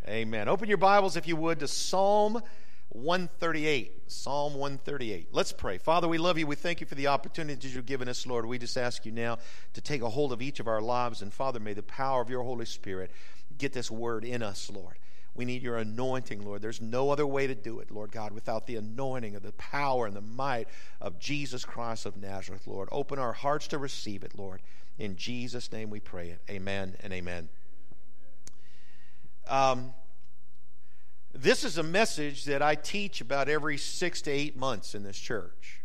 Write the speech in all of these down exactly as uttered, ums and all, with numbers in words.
Amen. Open your Bibles, if you would, to Psalm one thirty-eight. Psalm one thirty-eight. Let's pray. Father, we love you. We thank you for the opportunities you've given us, Lord. We just ask you now to take a hold of each of our lives. And Father, may the power of your Holy Spirit get this word in us, Lord. We need your anointing, Lord. There's no other way to do it, Lord God, without the anointing of the power and the might of Jesus Christ of Nazareth, Lord. Open our hearts to receive it, Lord. In Jesus' name we pray it. Amen and amen. Um, this is a message that I teach about every six to eight months in this church.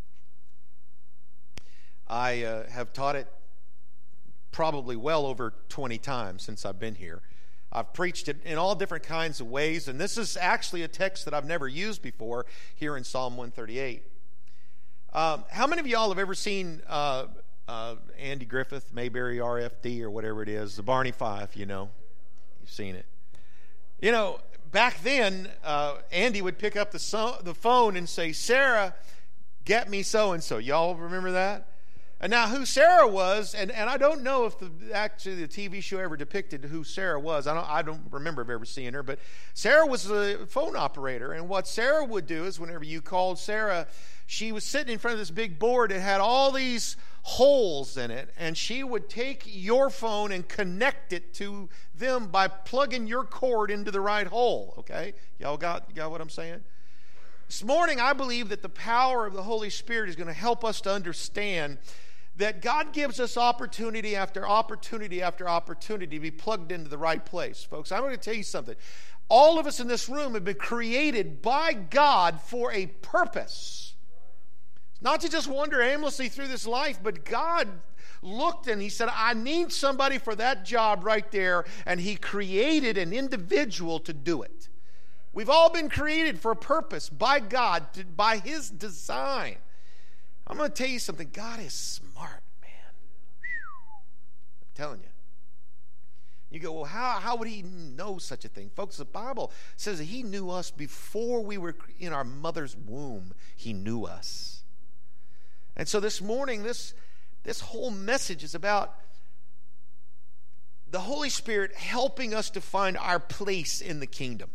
I uh, have taught it probably well over twenty times since I've been here. I've preached it in all different kinds of ways, and this is actually a text that I've never used before here in Psalm one thirty-eight. Um, how many of y'all have ever seen uh, uh, Andy Griffith, Mayberry R F D, or whatever it is, the Barney Five, you know? You've seen it. You know, back then, uh, Andy would pick up the, so- the phone and say, Sarah, get me so-and-so. Y'all remember that? And now who Sarah was, and, and I don't know if the, actually the T V show ever depicted who Sarah was. I don't I don't remember ever seeing her, but Sarah was a phone operator. And what Sarah would do is whenever you called Sarah, she was sitting in front of this big board that had all these holes in it, and she would take your phone and connect it to them by plugging your cord into the right hole, okay? Y'all got, got what I'm saying? This morning, I believe that the power of the Holy Spirit is going to help us to understand that God gives us opportunity after opportunity after opportunity to be plugged into the right place. Folks, I'm going to tell you something. All of us in this room have been created by God for a purpose. Not to just wander aimlessly through this life, but God looked and he said, I need somebody for that job right there, and he created an individual to do it. We've all been created for a purpose by God, by his design. I'm going to tell you something. God is smart, man. I'm telling you. You go, well, how, how would he know such a thing? Folks, the Bible says that he knew us before we were in our mother's womb. He knew us. And so this morning, this, this whole message is about the Holy Spirit helping us to find our place in the kingdom.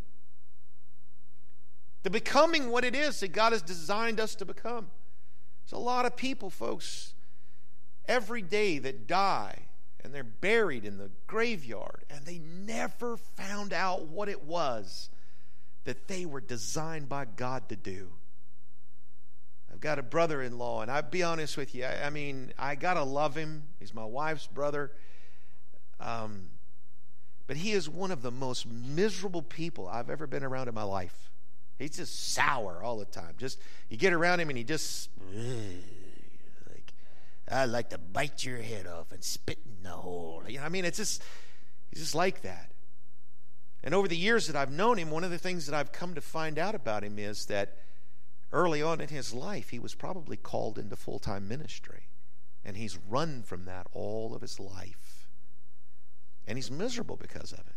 To becoming what it is that God has designed us to become. There's a lot of people, folks, every day that die, and they're buried in the graveyard, and they never found out what it was that they were designed by God to do. I've got a brother-in-law, and I'll be honest with you, I, I mean, I got to love him. He's my wife's brother. Um, but he is one of the most miserable people I've ever been around in my life. He's just sour all the time. Just you get around him and he just like, I'd like to bite your head off and spit in the hole. You know, I mean, it's just he's just like that. And over the years that I've known him, one of the things that I've come to find out about him is that early on in his life, he was probably called into full-time ministry, and he's run from that all of his life, and he's miserable because of it.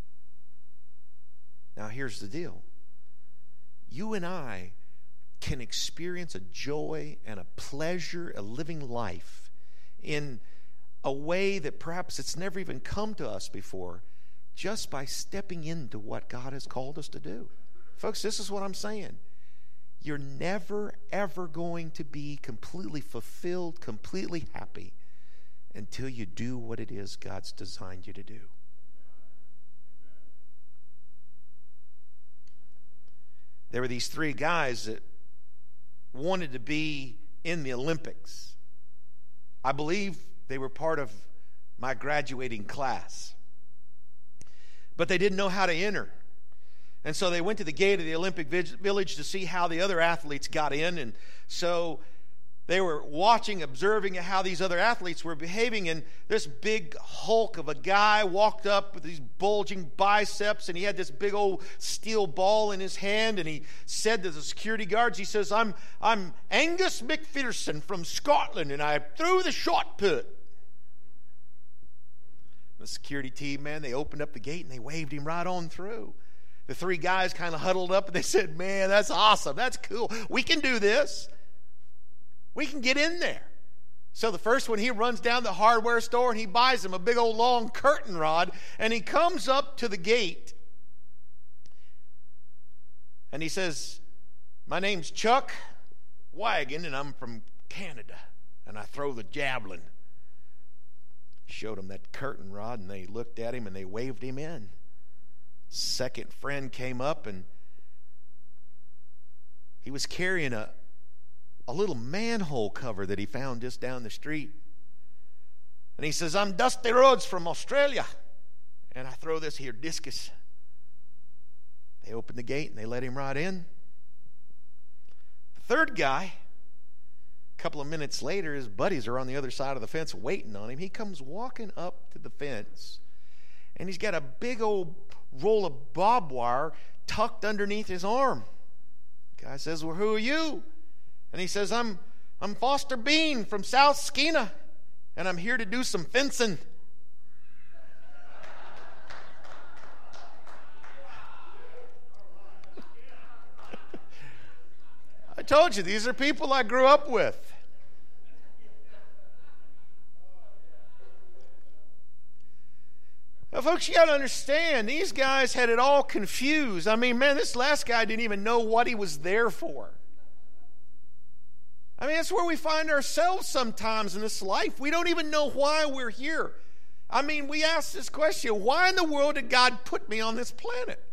Now, here's the deal. You and I can experience a joy and a pleasure, a living life in a way that perhaps it's never even come to us before, just by stepping into what God has called us to do. Folks, this is what I'm saying. You're never, ever going to be completely fulfilled, completely happy until you do what it is God's designed you to do. There were these three guys that wanted to be in the Olympics. I believe they were part of my graduating class. But they didn't know how to enter. And so they went to the gate of the Olympic Village to see how the other athletes got in. And so they were watching, observing how these other athletes were behaving. And this big hulk of a guy walked up with these bulging biceps. And he had this big old steel ball in his hand. And he said to the security guards, he says, I'm, I'm Angus McPherson from Scotland, and I threw the shot put. The security team, man, they opened up the gate and they waved him right on through. The three guys kind of huddled up and they said, man, that's awesome. That's cool. We can do this. We can get in there. So the first one, he runs down the hardware store and he buys him a big old long curtain rod, and he comes up to the gate And he says, my name's Chuck Wagon, and I'm from Canada, and I throw the javelin. Showed him that curtain rod, and they looked at him, and they waved him in. Second friend came up, and he was carrying a, a little manhole cover that he found just down the street. And he says, I'm Dusty Rhodes from Australia, and I throw this here discus. They opened the gate, and they let him right in. The third guy, a couple of minutes later, his buddies are on the other side of the fence waiting on him. He comes walking up to the fence, and he's got a big old roll of barbed wire tucked underneath his arm. The guy says, well, who are you? And he says, I'm I'm Foster Bean from South Skeena, and I'm here to do some fencing. I told you, these are people I grew up with. Now, folks, you got to understand, these guys had it all confused. I mean, man, this last guy didn't even know what he was there for. I mean, that's where we find ourselves sometimes in this life. We don't even know why we're here. I mean, we ask this question, why in the world did God put me on this planet?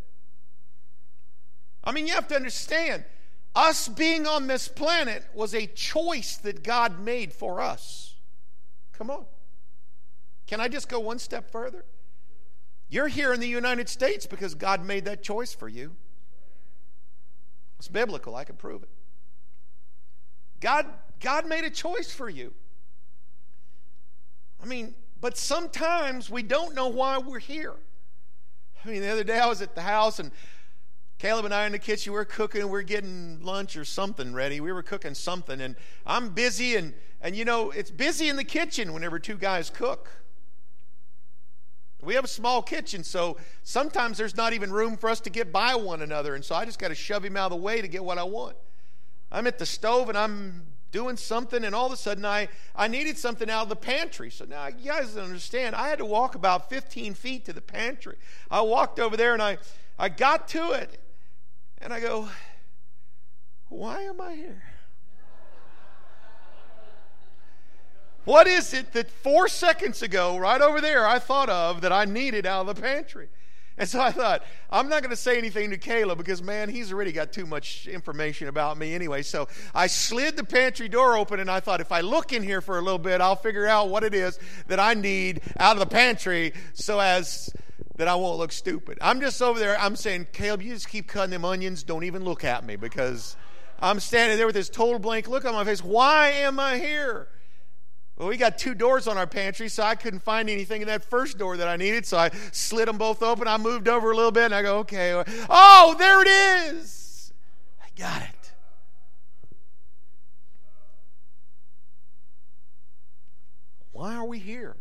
I mean, you have to understand, us being on this planet was a choice that God made for us. Come on. Can I just go one step further? You're here in the United States because God made that choice for you. It's biblical. I can prove it. God, God made a choice for you. I mean, but sometimes we don't know why we're here. I mean, the other day I was at the house, and Caleb and I in the kitchen, we're cooking, we're getting lunch or something ready. We were cooking something, and I'm busy, and, and you know, it's busy in the kitchen whenever two guys cook. We have a small kitchen, so sometimes there's not even room for us to get by one another, and so I just got to shove him out of the way to get what I want. I'm at the stove, and I'm doing something, and all of a sudden I, I needed something out of the pantry. So now you guys don't understand. I had to walk about fifteen feet to the pantry. I walked over there, and I, I got to it. And I go, why am I here? What is it that four seconds ago, right over there, I thought of that I needed out of the pantry? And so I thought, I'm not going to say anything to Caleb because, man, he's already got too much information about me anyway. So I slid the pantry door open, and I thought, if I look in here for a little bit, I'll figure out what it is that I need out of the pantry so as that I won't look stupid. I'm just over there. I'm saying, Caleb, you just keep cutting them onions. Don't even look at me, because I'm standing there with this total blank look on my face. Why am I here? Well, we got two doors on our pantry, so I couldn't find anything in that first door that I needed, so I slid them both open. I moved over a little bit, and I go, okay. Oh, there it is. I got it. Why are we here?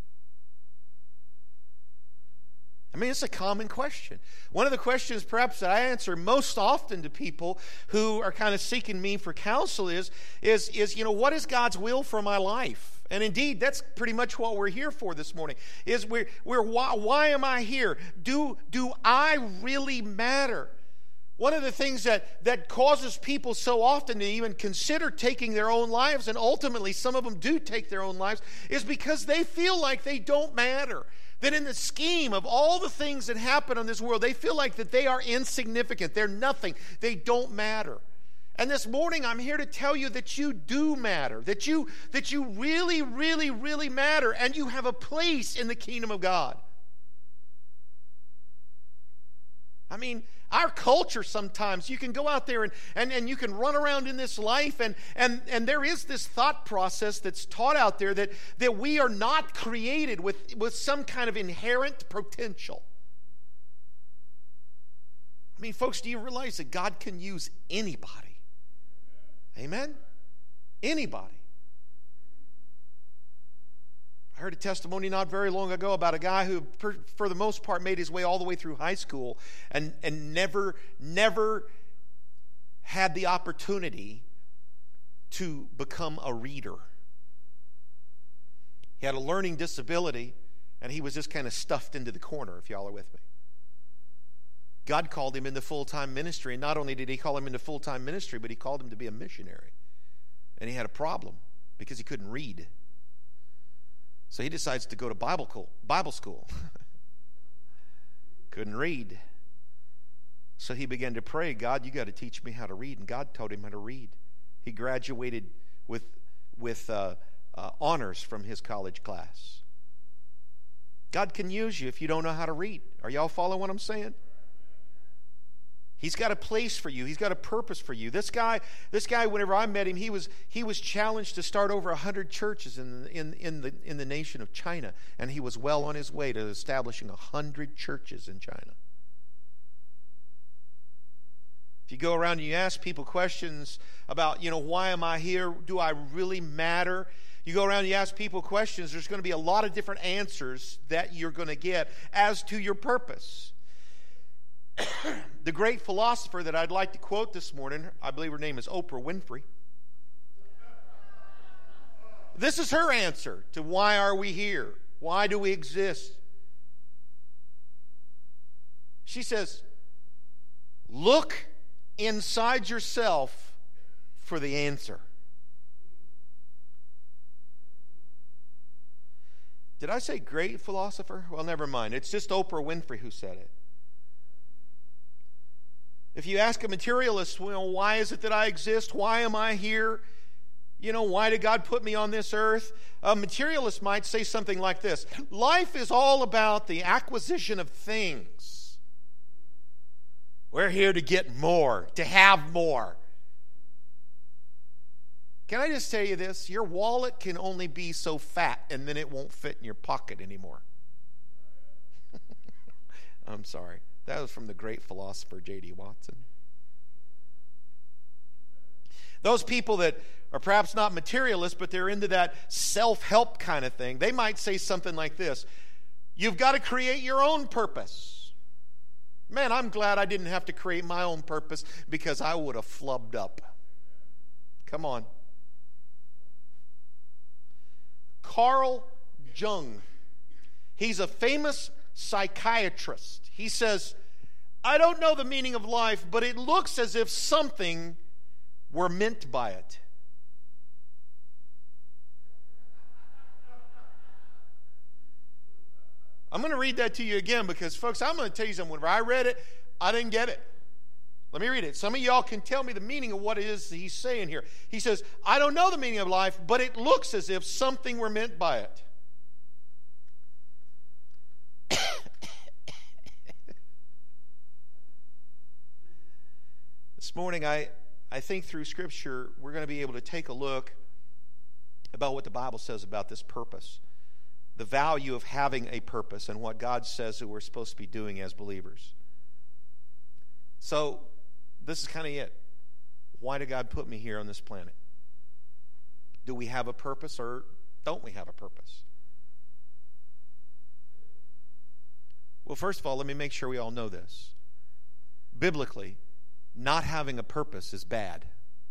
I mean, it's a common question. One of the questions perhaps that I answer most often to people who are kind of seeking me for counsel is, is, is, you know, what is God's will for my life? And indeed, that's pretty much what we're here for this morning, is we're, we're why, why am I here? Do, do I really matter? One of the things that, that causes people so often to even consider taking their own lives, and ultimately some of them do take their own lives, is because they feel like they don't matter. That in the scheme of all the things that happen in this world, they feel like that they are insignificant. They're nothing. They don't matter. And this morning, I'm here to tell you that you do matter. That you, that you really, really, really matter. And you have a place in the kingdom of God. I mean, our culture sometimes, you can go out there and, and, and you can run around in this life, and, and, and there is this thought process that's taught out there that, that we are not created with, with some kind of inherent potential. I mean, folks, do you realize that God can use anybody? Amen? Anybody. I heard a testimony not very long ago about a guy who, per, for the most part, made his way all the way through high school and, and never, never had the opportunity to become a reader. He had a learning disability, and he was just kind of stuffed into the corner, if y'all are with me. God called him into full-time ministry. And not only did he call him into full-time ministry, but he called him to be a missionary. And he had a problem because he couldn't read. So he decides to go to Bible school. Bible school. Couldn't read. So he began to pray, God, you got to teach me how to read. And God taught him how to read. He graduated with, with uh, uh, honors from his college class. God can use you if you don't know how to read. Are y'all following what I'm saying? He's got a place for you. He's got a purpose for you. This guy, this guy, whenever I met him, he was he was challenged to start over a hundred churches in in in the in the nation of China, and he was well on his way to establishing a hundred churches in China. If you go around and you ask people questions about, you know, why am I here? Do I really matter? You go around and you ask people questions, there's going to be a lot of different answers that you're going to get as to your purpose. The great philosopher that I'd like to quote this morning, I believe her name is Oprah Winfrey. This is her answer to why are we here? Why do we exist? She says, look inside yourself for the answer. Did I say great philosopher? Well, never mind. It's just Oprah Winfrey who said it. If you ask a materialist, well, why is it that I exist? Why am I here? You know, why did God put me on this earth? A materialist might say something like this. Life is all about the acquisition of things. We're here to get more, to have more. Can I just tell you this? Your wallet can only be so fat, and then it won't fit in your pocket anymore. I'm sorry. That was from the great philosopher J D Watson. Those people that are perhaps not materialists, but they're into that self-help kind of thing, they might say something like this. You've got to create your own purpose. Man, I'm glad I didn't have to create my own purpose because I would have flubbed up. Come on. Carl Jung. He's a famous psychiatrist. He says, I don't know the meaning of life, but it looks as if something were meant by it. I'm going to read that to you again because, folks, I'm going to tell you something. Whenever I read it, I didn't get it. Let me read it. Some of y'all can tell me the meaning of what it is he's saying here. He says, I don't know the meaning of life, but it looks as if something were meant by it. This morning, I, I think through Scripture, we're going to be able to take a look about what the Bible says about this purpose, the value of having a purpose, and what God says that we're supposed to be doing as believers. So, this is kind of it. Why did God put me here on this planet? Do we have a purpose or don't we have a purpose? Well, first of all, let me make sure we all know this. Biblically, not having a purpose is bad.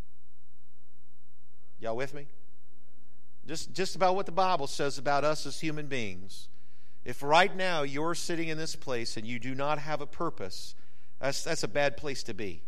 Y'all with me? Just, just about what the Bible says about us as human beings. If right now you're sitting in this place and you do not have a purpose, that's, that's a bad place to be.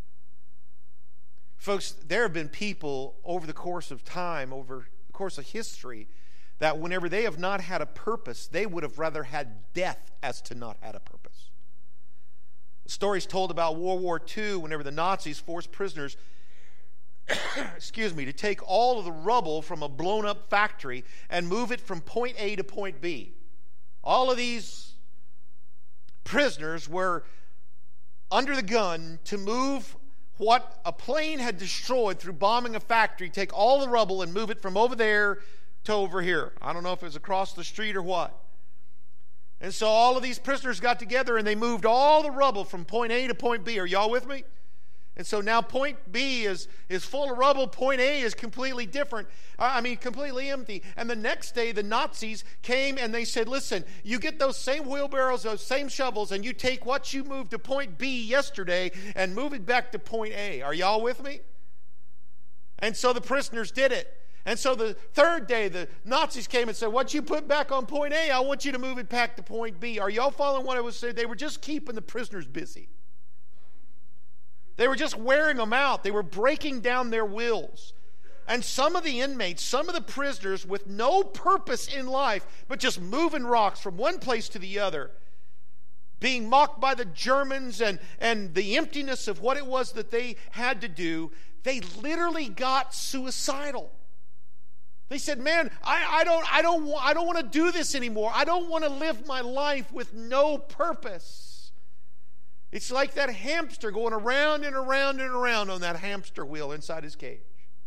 Folks, there have been people over the course of time, over the course of history, that whenever they have not had a purpose, they would have rather had death as to not had a purpose. Stories told about World War Two, whenever the Nazis forced prisoners, excuse me, to take all of the rubble from a blown-up factory and move it from point A to point B. All of these prisoners were under the gun to move what a plane had destroyed through bombing a factory, take all the rubble and move it from over there to over here. I don't know if it was across the street or what. And so all of these prisoners got together and they moved all the rubble from point A to point B. Are y'all with me? And so now point B is, is full of rubble. Point A is completely different. I mean, completely empty. And the next day, the Nazis came and they said, listen, you get those same wheelbarrows, those same shovels, and you take what you moved to point B yesterday and move it back to point A. Are y'all with me? And so the prisoners did it. And so the third day, the Nazis came and said, what you put back on point A, I want you to move it back to point B. Are y'all following what I was saying? They were just keeping the prisoners busy. They were just wearing them out. They were breaking down their wills. And some of the inmates, some of the prisoners with no purpose in life, but just moving rocks from one place to the other, being mocked by the Germans and, and the emptiness of what it was that they had to do, they literally got suicidal. They said, man, I, I don't, I don't, I don't want to do this anymore. I don't want to live my life with no purpose. It's like that hamster going around and around and around on that hamster wheel inside his cage.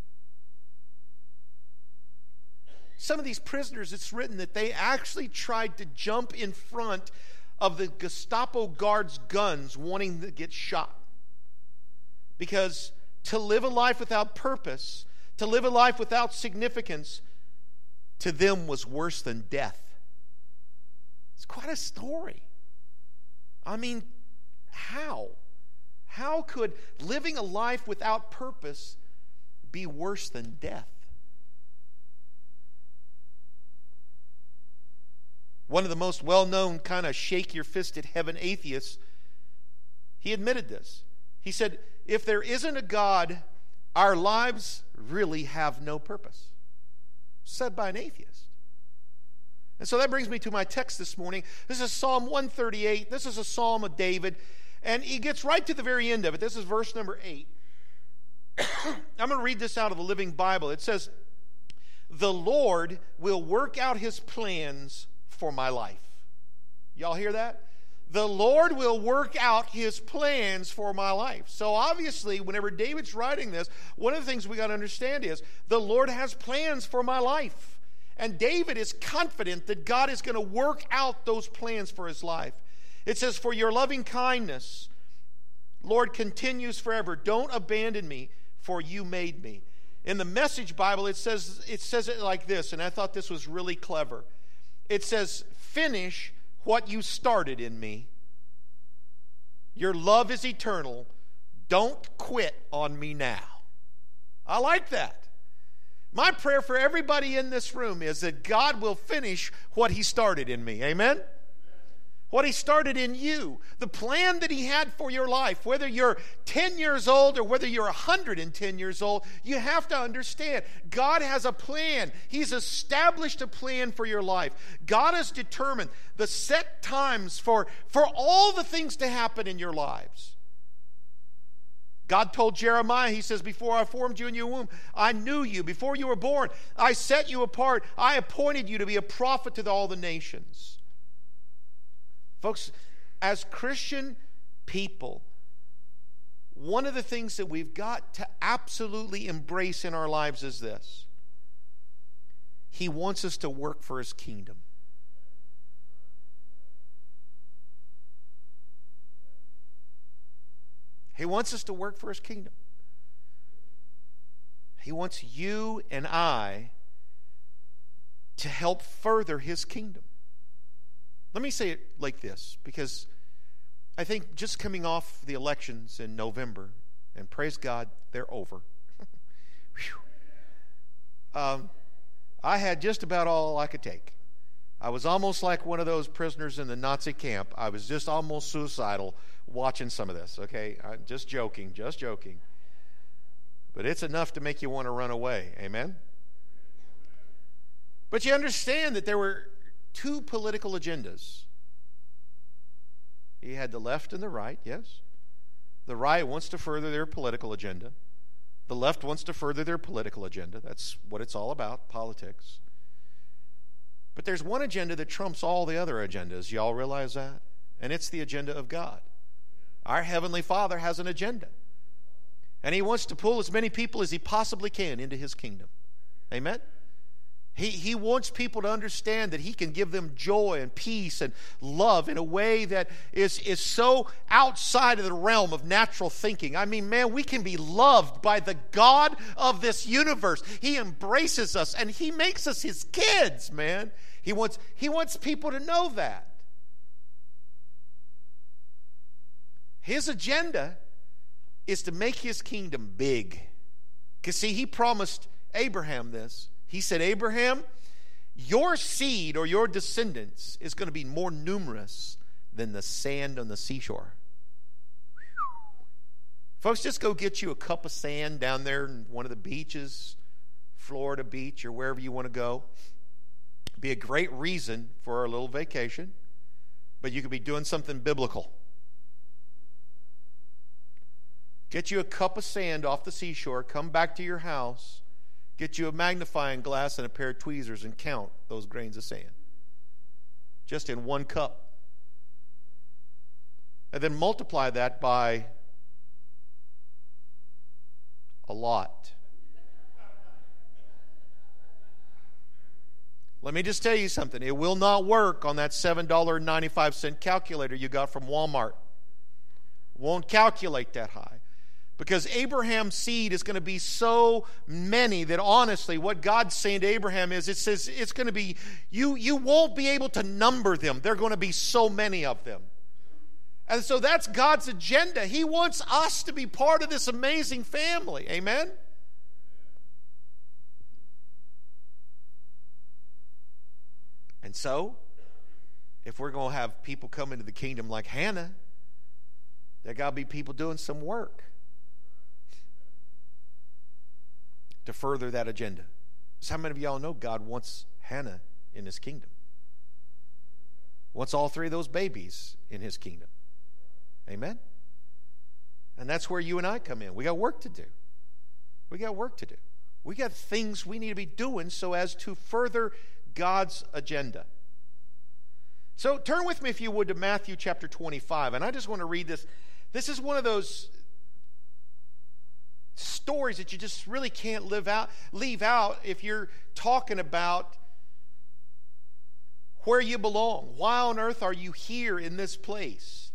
Some of these prisoners, it's written that they actually tried to jump in front of the Gestapo guards' guns, wanting to get shot. Because to live a life without purpose, to live a life without significance, to them was worse than death. It's quite a story. I mean, how? How could living a life without purpose be worse than death? One of the most well-known kind of shake-your-fist-at heaven atheists, he admitted this. He said, if there isn't a God, our lives really have no purpose. Said by an atheist. And so that brings me to my text this morning. This is Psalm one thirty-eight. This is a psalm of David. And he gets right to the very end of it. This is verse number eight. I'm going to read this out of the Living Bible. It says, the Lord will work out his plans for my life. Y'all hear that? The Lord will work out his plans for my life. So obviously, whenever David's writing this, one of the things we got to understand is the Lord has plans for my life. And David is confident that God is going to work out those plans for his life. It says, for your loving kindness, Lord, continues forever. Don't abandon me, for you made me. In the Message Bible, it says, it says it like this, and I thought this was really clever. It says, finish what you started in me. Your love is eternal. Don't quit on me now. I like that. My prayer for everybody in this room is that God will finish what he started in me. Amen? What he started in you. The plan that he had for your life. Whether you're ten years old or whether you're one hundred ten years old, you have to understand God has a plan. He's established a plan for your life. God has determined the set times for, for all the things to happen in your lives. God told Jeremiah, he says, before I formed you in your womb, I knew you. Before you were born, I set you apart. I appointed you to be a prophet to all the nations. Folks, as Christian people, one of the things that we've got to absolutely embrace in our lives is this. He wants us to work for his kingdom. He wants us to work for his kingdom. He wants you and I to help further his kingdom. Let me say it like this, because I think just coming off the elections in November, and praise God, they're over. um, I had just about all I could take. I was almost like one of those prisoners in the Nazi camp. I was just almost suicidal watching some of this, okay? I'm just joking, just joking. But it's enough to make you want to run away, amen? But you understand that there were two political agendas. He had the left and the right, yes. The right wants to further their political agenda. The left wants to further their political agenda. That's what it's all about, politics. But there's one agenda that trumps all the other agendas. Y'all realize that? And it's the agenda of God. Our Heavenly Father has an agenda. And he wants to pull as many people as he possibly can into his kingdom. Amen? He, he wants people to understand that he can give them joy and peace and love in a way that is, is so outside of the realm of natural thinking. I mean, man, we can be loved by the God of this universe. He embraces us and he makes us his kids, man. He wants, he wants people to know that. His agenda is to make his kingdom big. Because, see, he promised Abraham this. He said, Abraham, your seed or your descendants is going to be more numerous than the sand on the seashore. Folks, just go get you a cup of sand down there in one of the beaches, Florida beach or wherever you want to go. It'd be a great reason for a little vacation, but you could be doing something biblical. Get you a cup of sand off the seashore, come back to your house, get you a magnifying glass and a pair of tweezers and count those grains of sand. Just in one cup. And then multiply that by a lot. Let me just tell you something. It will not work on that seven dollars and ninety-five cents calculator you got from Walmart. It won't calculate that high. Because Abraham's seed is going to be so many that honestly what God's saying to Abraham is, it says it's going to be, you, you won't be able to number them. There are going to be so many of them. And so that's God's agenda. He wants us to be part of this amazing family. Amen? And so, if we're going to have people come into the kingdom like Hannah, there got to be people doing some work to further that agenda. So how many of y'all know God wants Hannah in his kingdom? Wants all three of those babies in his kingdom. Amen? And that's where you and I come in. We got work to do. We got work to do. We got things we need to be doing so as to further God's agenda. So turn with me, if you would, to Matthew chapter twenty-five. And I just want to read this. This is one of those stories that you just really can't live out, leave out if you're talking about where you belong. Why on earth are you here in this place?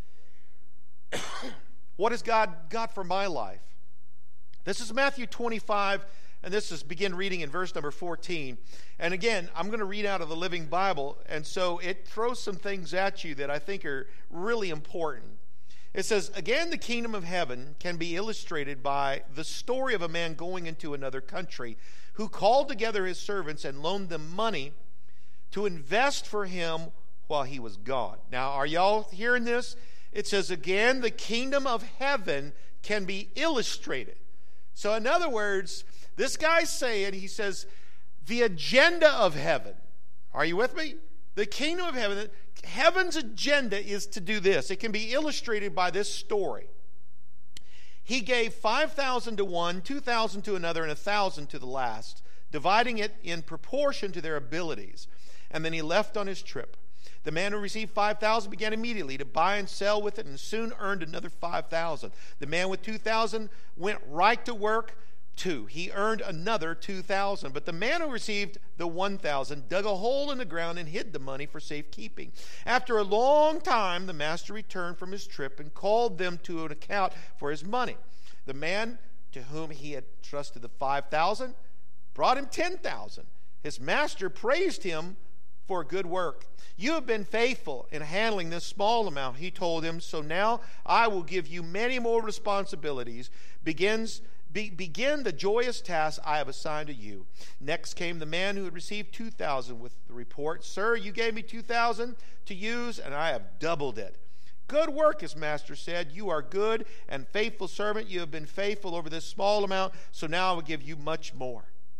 What has God got for my life? This is Matthew twenty-five, and this is begin reading in verse number fourteen. And again, I'm going to read out of the Living Bible, and so it throws some things at you that I think are really important. It says, again, the kingdom of heaven can be illustrated by the story of a man going into another country who called together his servants and loaned them money to invest for him while he was gone. Now, are y'all hearing this? It says, again, the kingdom of heaven can be illustrated. So in other words, this guy's saying, he says, the agenda of heaven. Are you with me? The kingdom of heaven, heaven's agenda is to do this. It can be illustrated by this story. He gave five thousand to one, two thousand to another, and one thousand to the last, dividing it in proportion to their abilities. And then he left on his trip. The man who received five thousand began immediately to buy and sell with it, and soon earned another five thousand. The man with two thousand went right to work. Two. He earned another two thousand. But the man who received the one thousand dug a hole in the ground and hid the money for safekeeping. After a long time, the master returned from his trip and called them to an account for his money. The man to whom he had trusted the five thousand brought him ten thousand. His master praised him for good work. You have been faithful in handling this small amount, he told him, so now I will give you many more responsibilities. Begins Be, begin the joyous task I have assigned to you. Next came the man who had received two thousand with the report, sir, you gave me two thousand to use, and I have doubled it. Good work, his master said. You are good and faithful servant. You have been faithful over this small amount, so now I will give you much more.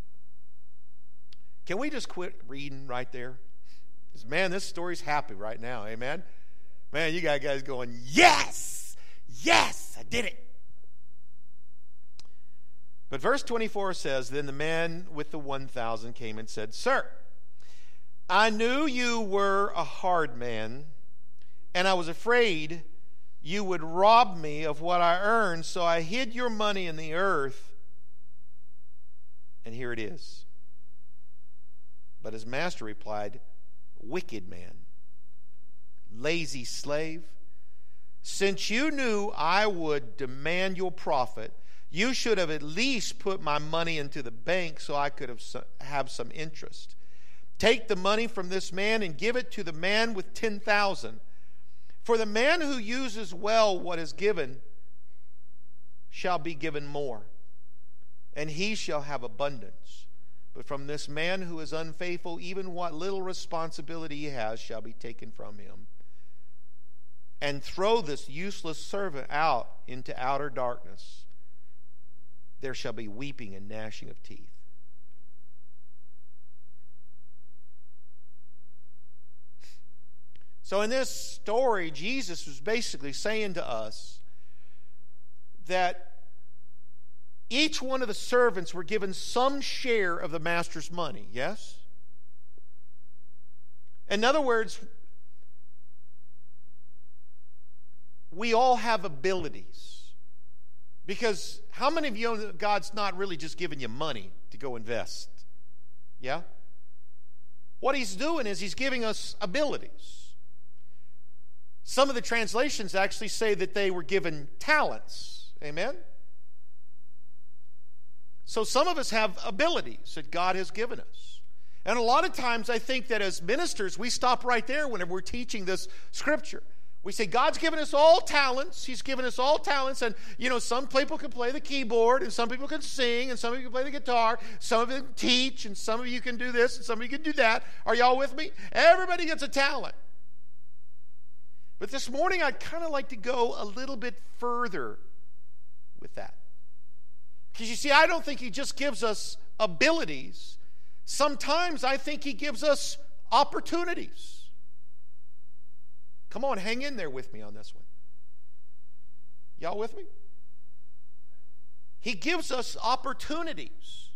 Can we just quit reading right there? Because, man, this story's happy right now, amen? Man, you got guys going, yes, yes, I did it. But verse twenty-four says, then the man with the one thousand came and said, sir, I knew you were a hard man, and I was afraid you would rob me of what I earned, so I hid your money in the earth, and here it is. But his master replied, wicked man, lazy slave, since you knew I would demand your profit, you should have at least put my money into the bank so I could have have some interest. Take the money from this man and give it to the man with ten thousand. For the man who uses well what is given shall be given more, and he shall have abundance. But from this man who is unfaithful, even what little responsibility he has shall be taken from him. And throw this useless servant out into outer darkness. There shall be weeping and gnashing of teeth. So in this story, Jesus was basically saying to us that each one of the servants were given some share of the master's money, yes? In other words, we all have abilities. Because how many of you know that God's not really just giving you money to go invest? Yeah? What he's doing is he's giving us abilities. Some of the translations actually say that they were given talents. Amen? So some of us have abilities that God has given us. And a lot of times I think that as ministers, we stop right there whenever we're teaching this scripture. We say, God's given us all talents. He's given us all talents. And, you know, some people can play the keyboard, and some people can sing, and some of you can play the guitar. Some of you can teach, and some of you can do this, and some of you can do that. Are y'all with me? Everybody gets a talent. But this morning, I'd kind of like to go a little bit further with that. Because you see, I don't think he just gives us abilities. Sometimes I think he gives us opportunities. Come on, hang in there with me on this one. Y'all with me? He gives us opportunities.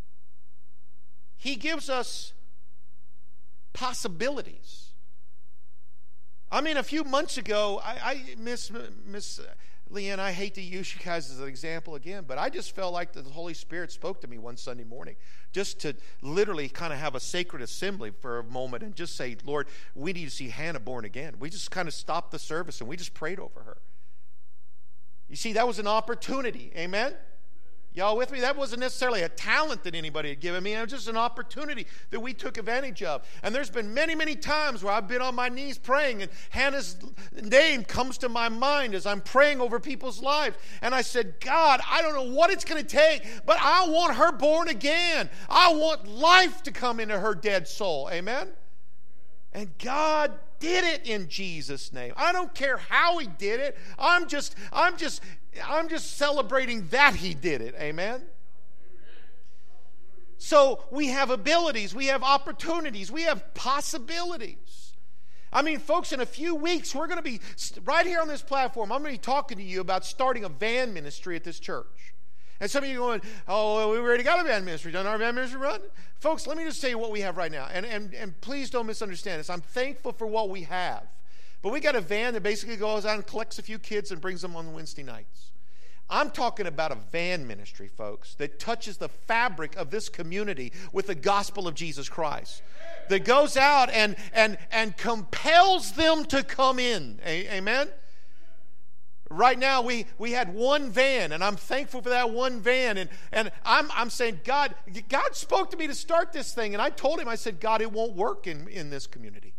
He gives us possibilities. I mean, a few months ago, I, I Miss Miss Leanne, I hate to use you guys as an example again, but I just felt like the Holy Spirit spoke to me one Sunday morning just to literally kind of have a sacred assembly for a moment and just say, Lord, we need to see Hannah born again. We just kind of stopped the service and we just prayed over her. You see, that was an opportunity. Amen? Y'all with me? That wasn't necessarily a talent that anybody had given me. It was just an opportunity that we took advantage of. And there's been many, many times where I've been on my knees praying, and Hannah's name comes to my mind as I'm praying over people's lives. And I said, God, I don't know what it's going to take, but I want her born again. I want life to come into her dead soul. Amen? And God did it in Jesus' name. I don't care how He did it. I'm just, I'm just, I'm just celebrating that He did it. Amen? So we have abilities, we have opportunities, we have possibilities. I mean, folks, in a few weeks, we're going to be, right here on this platform, I'm going to be talking to you about starting a van ministry at this church. And some of you are going, oh, we already got a van ministry. Doesn't our van ministry run? Folks, let me just tell you what we have right now. And, and, and please don't misunderstand this. I'm thankful for what we have. But we got a van that basically goes out and collects a few kids and brings them on Wednesday nights. I'm talking about a van ministry, folks, that touches the fabric of this community with the gospel of Jesus Christ. That goes out and, and, and compels them to come in. A- amen? Right now, we, we had one van, and I'm thankful for that one van. And, and I'm, I'm saying, God, God spoke to me to start this thing. And I told Him, I said, God, it won't work in, in this community.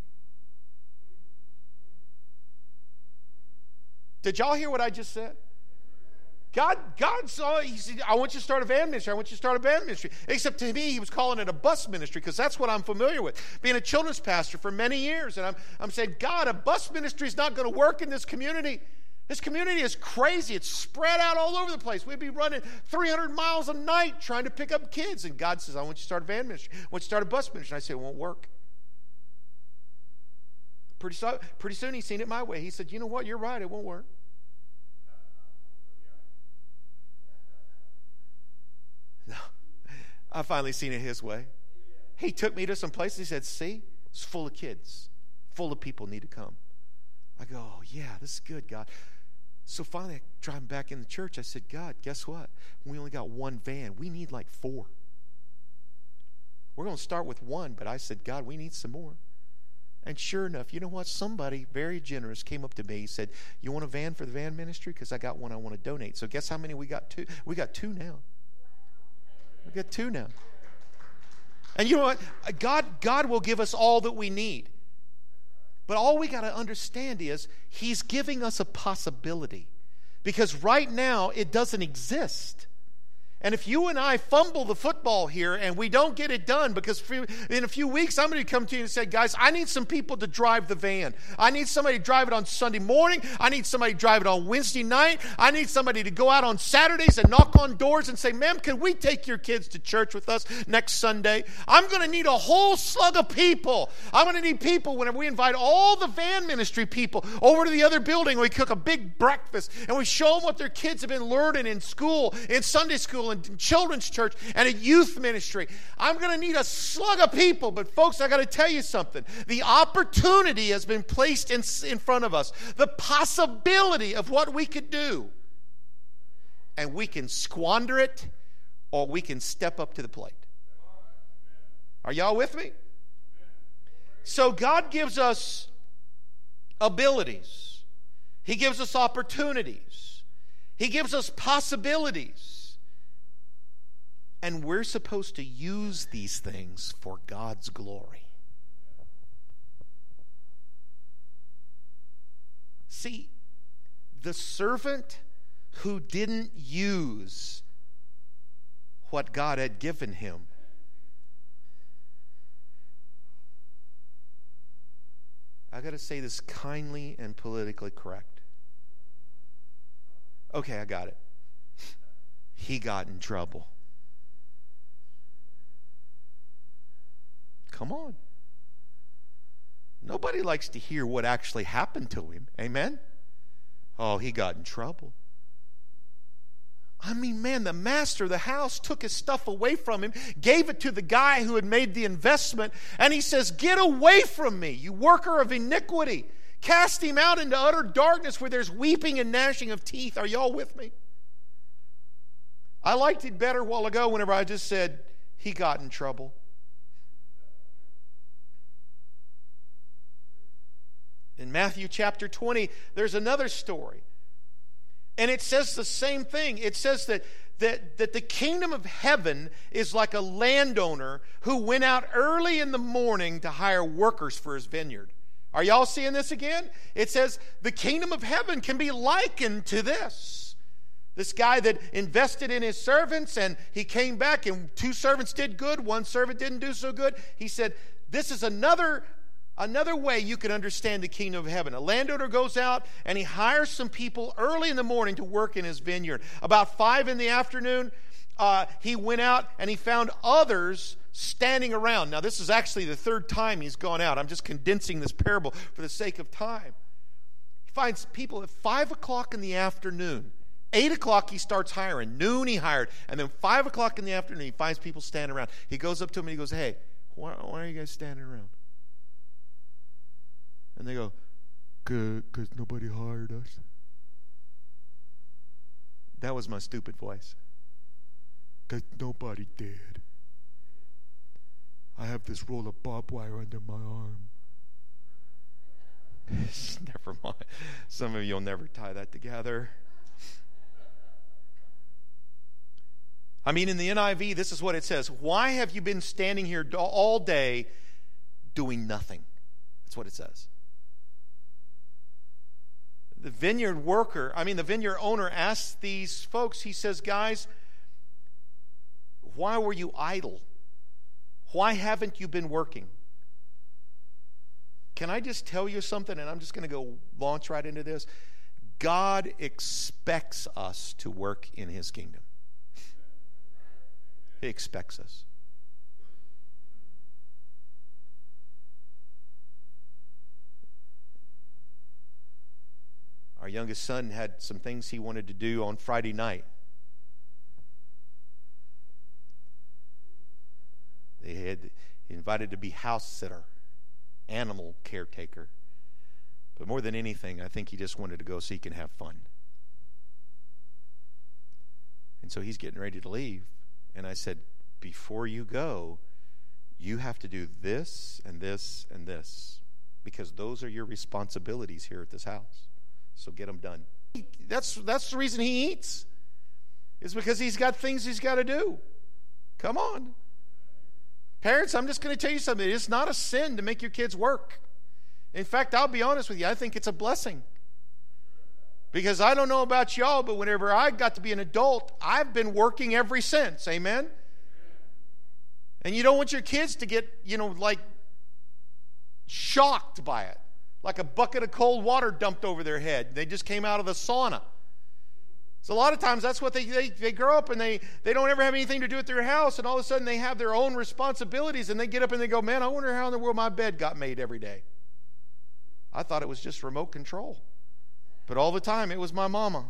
Did y'all hear what I just said? God, God saw, He said, I want you to start a van ministry. I want you to start a van ministry. Except to me, He was calling it a bus ministry because that's what I'm familiar with. Being a children's pastor for many years. And I'm, I'm saying, God, a bus ministry is not going to work in this community. This community is crazy. It's spread out all over the place. We'd be running three hundred miles a night trying to pick up kids. And God says, I want you to start a van ministry. I want you to start a bus ministry. And I say, it won't work. Pretty, so, pretty soon He's seen it my way. He said, you know what? You're right. It won't work. No. I finally seen it His way. He took me to some places. He said, see, it's full of kids. Full of people need to come. I go, oh, yeah, this is good, God. So finally, I drive back in the church. I said, God, guess what? We only got one van. We need like four. We're going to start with one, but I said, God, we need some more. And sure enough, you know what? Somebody very generous came up to me. He said, you want a van for the van ministry? Because I got one I want to donate. So guess how many we got? Two. We got two now. We got two now. And you know what? God, God will give us all that we need. But all we got to understand is He's giving us a possibility. Because right now, it doesn't exist. And if you and I fumble the football here and we don't get it done, because in a few weeks I'm going to come to you and say, guys, I need some people to drive the van. I need somebody to drive it on Sunday morning. I need somebody to drive it on Wednesday night. I need somebody to go out on Saturdays and knock on doors and say, ma'am, can we take your kids to church with us next Sunday? I'm going to need a whole slug of people. I'm going to need people whenever we invite all the van ministry people over to the other building. We cook a big breakfast and we show them what their kids have been learning in school, in Sunday school, in children's church, and a youth ministry. I'm going to need a slug of people. But folks, I got to tell you something. The opportunity has been placed in, in front of us. The possibility of what we could do. And we can squander it, or we can step up to the plate. Are y'all with me? So God gives us abilities. He gives us opportunities. He gives us possibilities. And we're supposed to use these things for God's glory. See, the servant who didn't use what God had given him, I got to say this kindly and politically correct. Okay, I got it. He got in trouble. Come on. Nobody likes to hear what actually happened to him. Amen? Oh, he got in trouble. I mean, man, the master of the house took his stuff away from him, gave it to the guy who had made the investment, and he says, get away from me, you worker of iniquity. Cast him out into utter darkness where there's weeping and gnashing of teeth. Are y'all with me? I liked it better a while ago whenever I just said, he got in trouble. In Matthew chapter twenty, there's another story. And it says the same thing. It says that, that, that the kingdom of heaven is like a landowner who went out early in the morning to hire workers for his vineyard. Are y'all seeing this again? It says the kingdom of heaven can be likened to this. This guy that invested in his servants, and he came back, and two servants did good, one servant didn't do so good. He said, this is another Another way you can understand the kingdom of heaven. A landowner goes out and he hires some people early in the morning to work in his vineyard. About five in the afternoon, uh, he went out and he found others standing around. Now, this is actually the third time he's gone out. I'm just condensing this parable for the sake of time. He finds people at five o'clock in the afternoon. eight o'clock he starts hiring. Noon he hired. And then five o'clock in the afternoon he finds people standing around. He goes up to them and he goes, hey, why, why are you guys standing around? And they go, because nobody hired us. That was my stupid voice. Because nobody did. I have this roll of barbed wire under my arm. Never mind. Some of you will never tie that together. I mean, in the N I V, this is what it says. Why have you been standing here all day doing nothing? That's what it says. The vineyard worker, I mean the vineyard owner asks these folks, he says, guys, why were you idle? Why haven't you been working? Can I just tell you something, and I'm just going to go launch right into this? God expects us to work in his kingdom. He expects us. Our youngest son had some things he wanted to do on Friday night. They had invited to be house sitter, animal caretaker. But more than anything, I think he just wanted to go so he can have fun. And so he's getting ready to leave. And I said, before you go, you have to do this and this and this, because those are your responsibilities here at this house. So get them done. That's that's the reason he eats. It's because he's got things he's got to do. Come on. Parents, I'm just going to tell you something. It's not a sin to make your kids work. In fact, I'll be honest with you. I think it's a blessing. Because I don't know about y'all, but whenever I got to be an adult, I've been working ever since. Amen? And you don't want your kids to get, you know, like shocked by it. Like a bucket of cold water dumped over their head. They just came out of the sauna. So a lot of times that's what they, they, they grow up and they, they don't ever have anything to do with their house, and all of a sudden they have their own responsibilities, and they get up and they go, man, I wonder how in the world my bed got made every day. I thought it was just remote control. But all the time, it was my mama.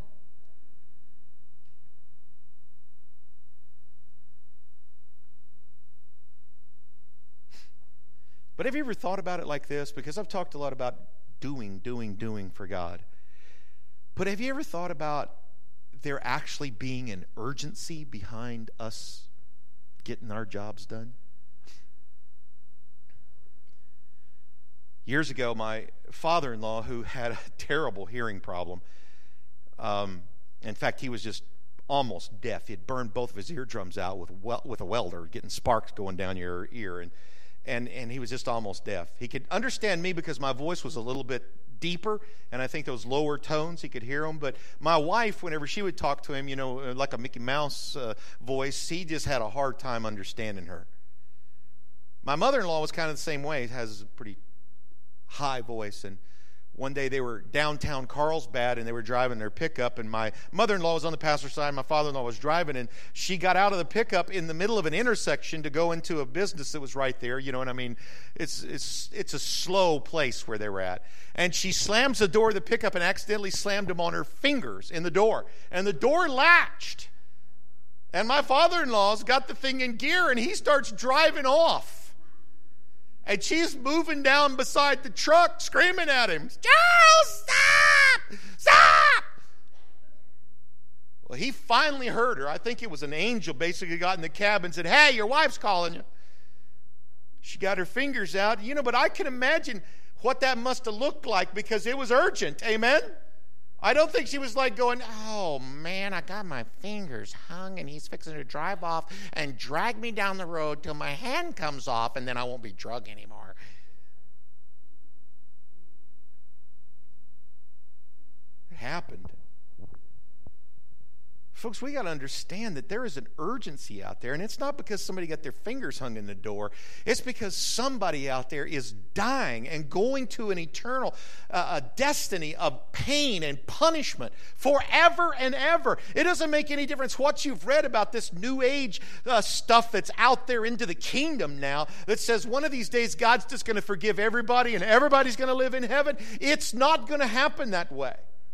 But have you ever thought about it like this? Because I've talked a lot about doing, doing, doing for God. But have you ever thought about there actually being an urgency behind us getting our jobs done? Years ago, my father-in-law, who had a terrible hearing problem, um, in fact, he was just almost deaf. He had burned both of his eardrums out with wel- with a welder, getting sparks going down your ear, and and and he was just almost deaf. He could understand me because my voice was a little bit deeper, and I think those lower tones, he could hear them. But my wife, whenever she would talk to him, you know, like a Mickey Mouse uh, voice, he just had a hard time understanding her. My mother-in-law was kind of the same way. Has a pretty high voice, and one day they were downtown Carlsbad and they were driving their pickup, and my mother-in-law was on the passenger side, my father-in-law was driving, and she got out of the pickup in the middle of an intersection to go into a business that was right there, you know what I mean? It's it's it's a slow place where they were at. And she slams the door of the pickup and accidentally slammed them on her fingers in the door, and the door latched. And my father-in-law's got the thing in gear, and he starts driving off. And she's moving down beside the truck, screaming at him, Charles, stop! Stop! Well, he finally heard her. I think it was an angel basically got in the cab and said, hey, your wife's calling you. She got her fingers out, you know, but I can imagine what that must have looked like because it was urgent. Amen? I don't think she was like going, oh, man, I got my fingers hung and he's fixing to drive off and drag me down the road till my hand comes off and then I won't be drug anymore. It happened. Folks, we got to understand that there is an urgency out there, and it's not because somebody got their fingers hung in the door. It's because somebody out there is dying and going to an eternal uh, a destiny of pain and punishment forever and ever. It doesn't make any difference what you've read about this new age uh, stuff that's out there into the kingdom now that says one of these days God's just going to forgive everybody and everybody's going to live in heaven. It's not going to happen that way.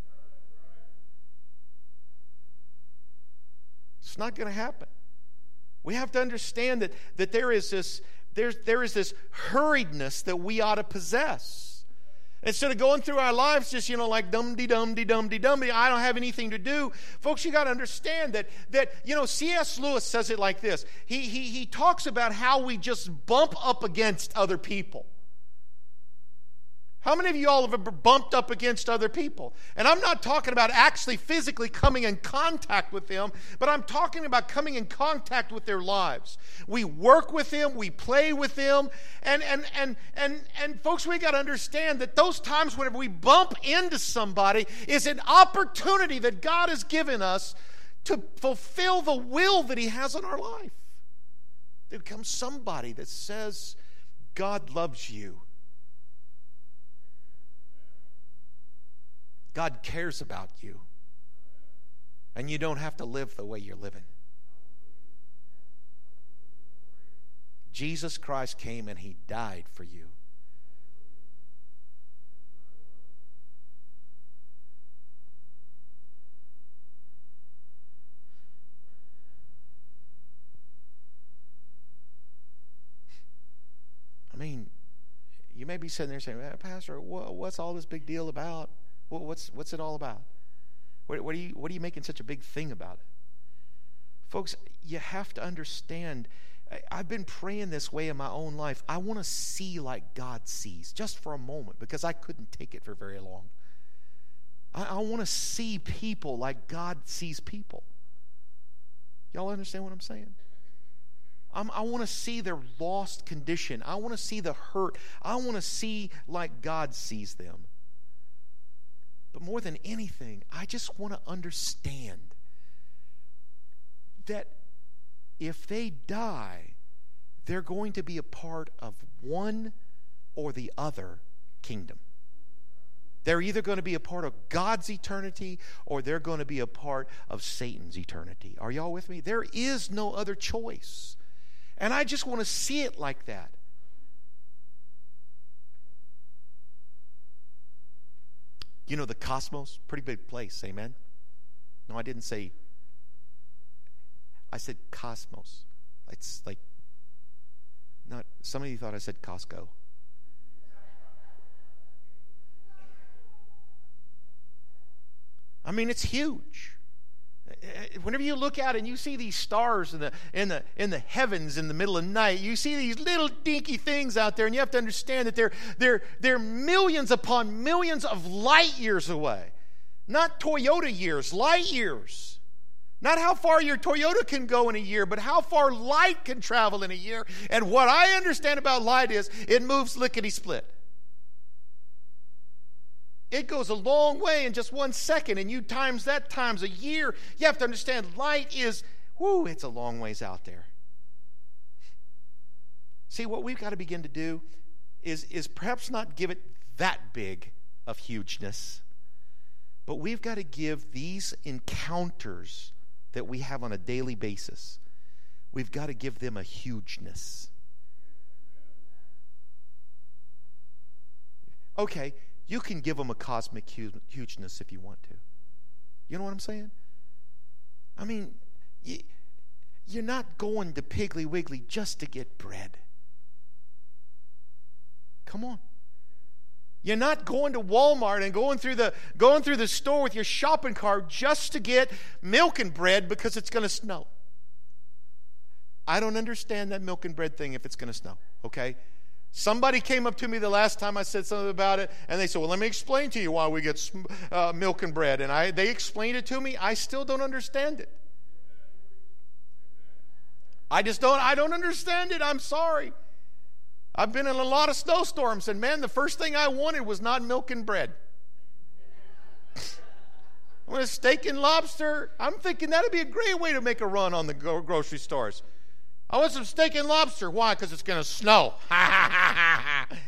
It's not going to happen. We have to understand that, that there is this there's, there is this hurriedness that we ought to possess. Instead of going through our lives just, you know, like dum-de-dum-de-dum-de-dum-de, I don't have anything to do. Folks, you got to understand that, that, you know, C S Lewis says it like this. He, he, he talks about how we just bump up against other people. How many of you all have ever bumped up against other people? And I'm not talking about actually physically coming in contact with them, but I'm talking about coming in contact with their lives. We work with them, we play with them, and and and and and folks, we got to understand that those times whenever we bump into somebody is an opportunity that God has given us to fulfill the will that He has in our life. There comes somebody that says, God loves you. God cares about you. And you don't have to live the way you're living. Jesus Christ came and He died for you. I mean, you may be sitting there saying, Pastor, what's all this big deal about? Well, what's what's it all about? What, what are you what are you making such a big thing about it? Folks, you have to understand, I've been praying this way in my own life. I want to see like God sees, just for a moment, because I couldn't take it for very long. I, I want to see people like God sees people. Y'all understand what I'm saying? I'm, I want to see their lost condition. I want to see the hurt. I want to see like God sees them. But more than anything, I just want to understand that if they die, they're going to be a part of one or the other kingdom. They're either going to be a part of God's eternity or they're going to be a part of Satan's eternity. Are y'all with me? There is no other choice. And I just want to see it like that. You know, the cosmos, pretty big place, amen? No, I didn't say, I said cosmos. It's like, not, some of you thought I said Costco. I mean, it's huge. Whenever you look out and you see these stars in the in the in the heavens in the middle of the night, you see these little dinky things out there, and you have to understand that they're they're they're millions upon millions of light years away. Not Toyota years, light years. Not how far your Toyota can go in a year, but how far light can travel in a year. And what I understand about light is it moves lickety-split. It goes a long way in just one second, and you times that times a year. You have to understand light is, whoo, it's a long ways out there. See, what we've got to begin to do is, is perhaps not give it that big of hugeness, but we've got to give these encounters that we have on a daily basis, we've got to give them a hugeness. Okay, you can give them a cosmic hugeness if you want to. You know what I'm saying? I mean, you're not going to Piggly Wiggly just to get bread. Come on. You're not going to Walmart and going through the going through the store with your shopping cart just to get milk and bread because it's going to snow. I don't understand that milk and bread thing if it's going to snow, okay? Somebody came up to me the last time I said something about it, and they said, well, let me explain to you why we get uh, milk and bread. And I, they explained it to me. I still don't understand it. I just don't, I don't understand it. I'm sorry. I've been in a lot of snowstorms, and man, the first thing I wanted was not milk and bread. I want a steak and lobster. I'm thinking that would be a great way to make a run on the grocery stores. I want some steak and lobster. Why? Because it's going to snow. And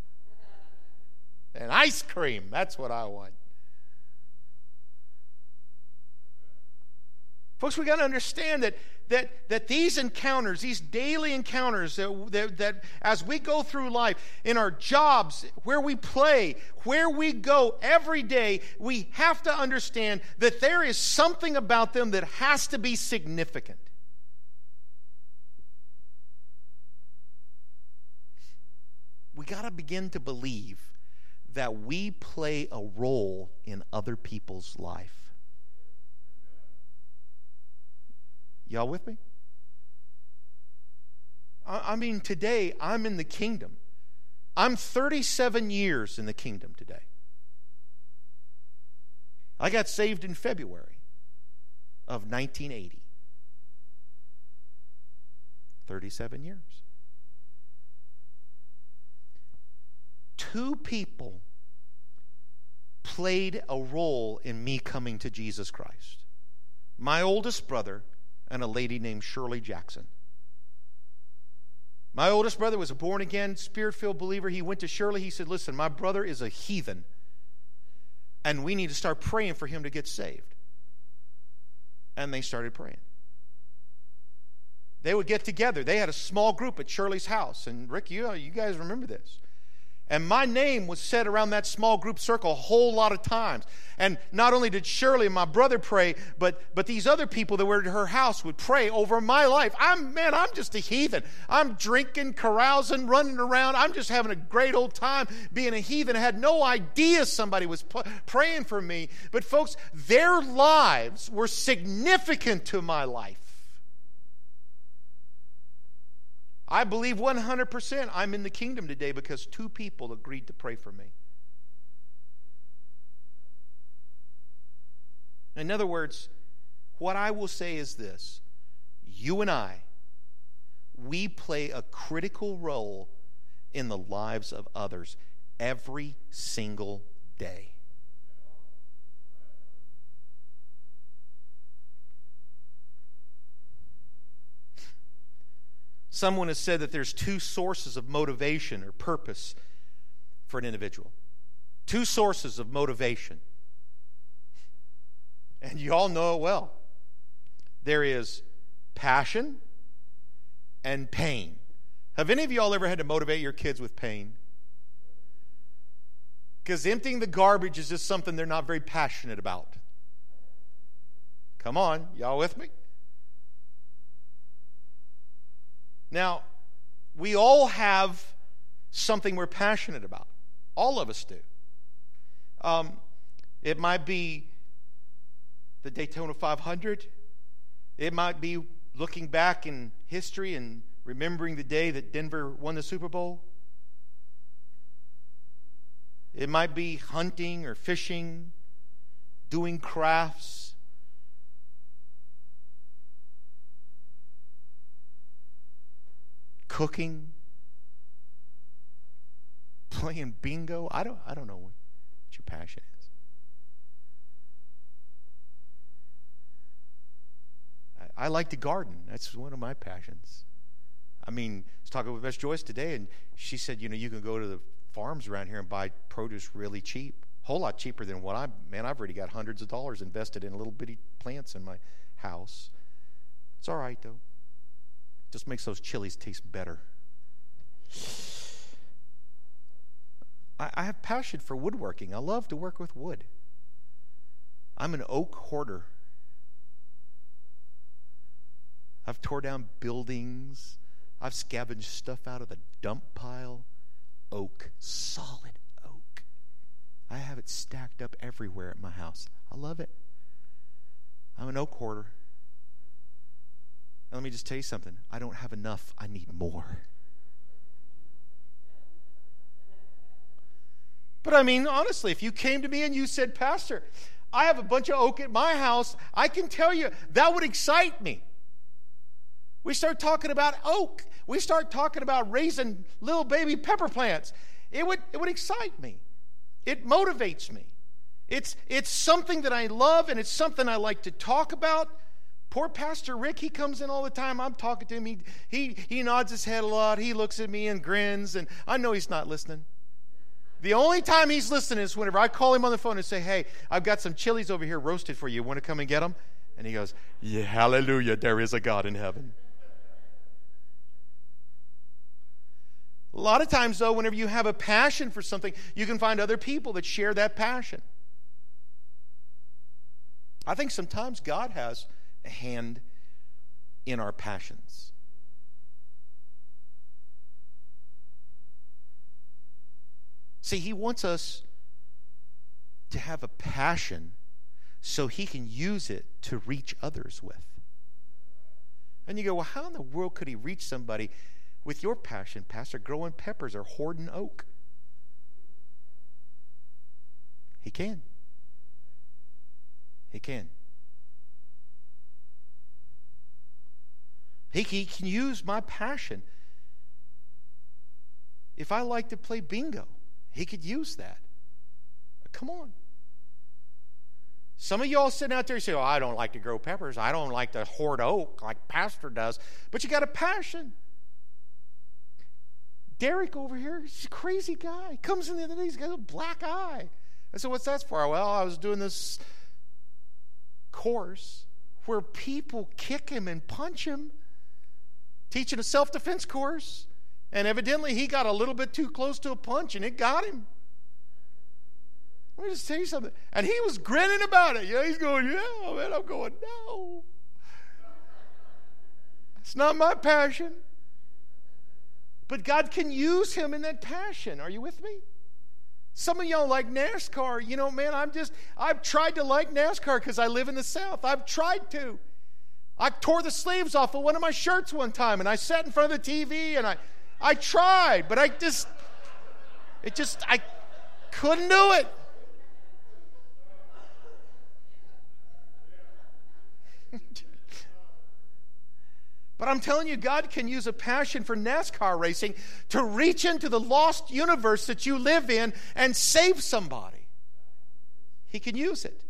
ice cream. That's what I want. Folks, we got to understand that that that these encounters, these daily encounters, that, that, that as we go through life, in our jobs, where we play, where we go every day, we have to understand that there is something about them that has to be significant. We got to begin to believe that we play a role in other people's life. Y'all with me? I, I mean, today, I'm in the kingdom. I'm thirty-seven years in the kingdom today. I got saved in February of nineteen eighty. thirty-seven years. Two people played a role in me coming to Jesus Christ. My oldest brother and a lady named Shirley Jackson. My oldest brother was a born-again, spirit-filled believer. He went to Shirley. He said, listen, my brother is a heathen, and we need to start praying for him to get saved. And they started praying. They would get together. They had a small group at Shirley's house. And Rick, you, you guys remember this. And my name was said around that small group circle a whole lot of times. And not only did Shirley and my brother pray, but but these other people that were at her house would pray over my life. I'm, man, I'm just a heathen. I'm drinking, carousing, running around. I'm just having a great old time being a heathen. I had no idea somebody was p- praying for me. But folks, their lives were significant to my life. I believe one hundred percent I'm in the kingdom today because two people agreed to pray for me. In other words, what I will say is this. You and I, we play a critical role in the lives of others every single day. Someone has said that there's two sources of motivation or purpose for an individual. Two sources of motivation. And you all know it well. There is passion and pain. Have any of you all ever had to motivate your kids with pain? Because emptying the garbage is just something they're not very passionate about. Come on, y'all with me? Now, we all have something we're passionate about. All of us do. Um, it might be the Daytona five hundred. It might be looking back in history and remembering the day that Denver won the Super Bowl. It might be hunting or fishing, doing crafts. Cooking, playing bingo. I don't I don't know what your passion is. I, I like to garden. That's one of my passions. I mean, I was talking with Miss Joyce today, and she said, you know, you can go to the farms around here and buy produce really cheap. A whole lot cheaper than what I'm, man, I've already got hundreds of dollars invested in little bitty plants in my house. It's all right, though. Just makes those chilies taste better. I, I have passion for woodworking. I love to work with wood. I'm an oak hoarder. I've tore down buildings. I've scavenged stuff out of the dump pile. Oak, solid oak. I have it stacked up everywhere at my house. I love it. I'm an oak hoarder. And let me just tell you something. I don't have enough. I need more. But I mean, honestly, if you came to me and you said, Pastor, I have a bunch of oak at my house, I can tell you that would excite me. We start talking about oak. We start talking about raising little baby pepper plants. It would, it would excite me. It motivates me. It's, it's something that I love, and it's something I like to talk about. Poor Pastor Rick, he comes in all the time. I'm talking to him. He, he, he nods his head a lot. He looks at me and grins, and I know he's not listening. The only time he's listening is whenever I call him on the phone and say, hey, I've got some chilies over here roasted for you. Want to come and get them? And he goes, yeah, hallelujah, there is a God in heaven. A lot of times, though, whenever you have a passion for something, you can find other people that share that passion. I think sometimes God has a hand in our passions. See, he wants us to have a passion so he can use it to reach others with. And you go, well, how in the world could he reach somebody with your passion, Pastor, growing peppers or hoarding oak? He can. He can. He, he can use my passion. If I like to play bingo, he could use that. Come on. Some of y'all sitting out there and say, oh, I don't like to grow peppers. I don't like to hoard oak like Pastor does. But you got a passion. Derek over here, he's a crazy guy. He comes in the other day, he's got a black eye. I said, what's that for? Well, I was doing this course where people kick him and punch him, teaching a self-defense course, and evidently he got a little bit too close to a punch, and it got him. Let me just tell you something. And he was grinning about it. Yeah, he's going, yeah, man. I'm going, no. It's not my passion. But God can use him in that passion. Are you with me? Some of y'all like NASCAR. You know, man, I'm just, I've tried to like NASCAR because I live in the South. I've tried to. I tore the sleeves off of one of my shirts one time, and I sat in front of the T V, and I, I tried, but I just, it just, I couldn't do it. But I'm telling you, God can use a passion for NASCAR racing to reach into the lost universe that you live in and save somebody. He can use it.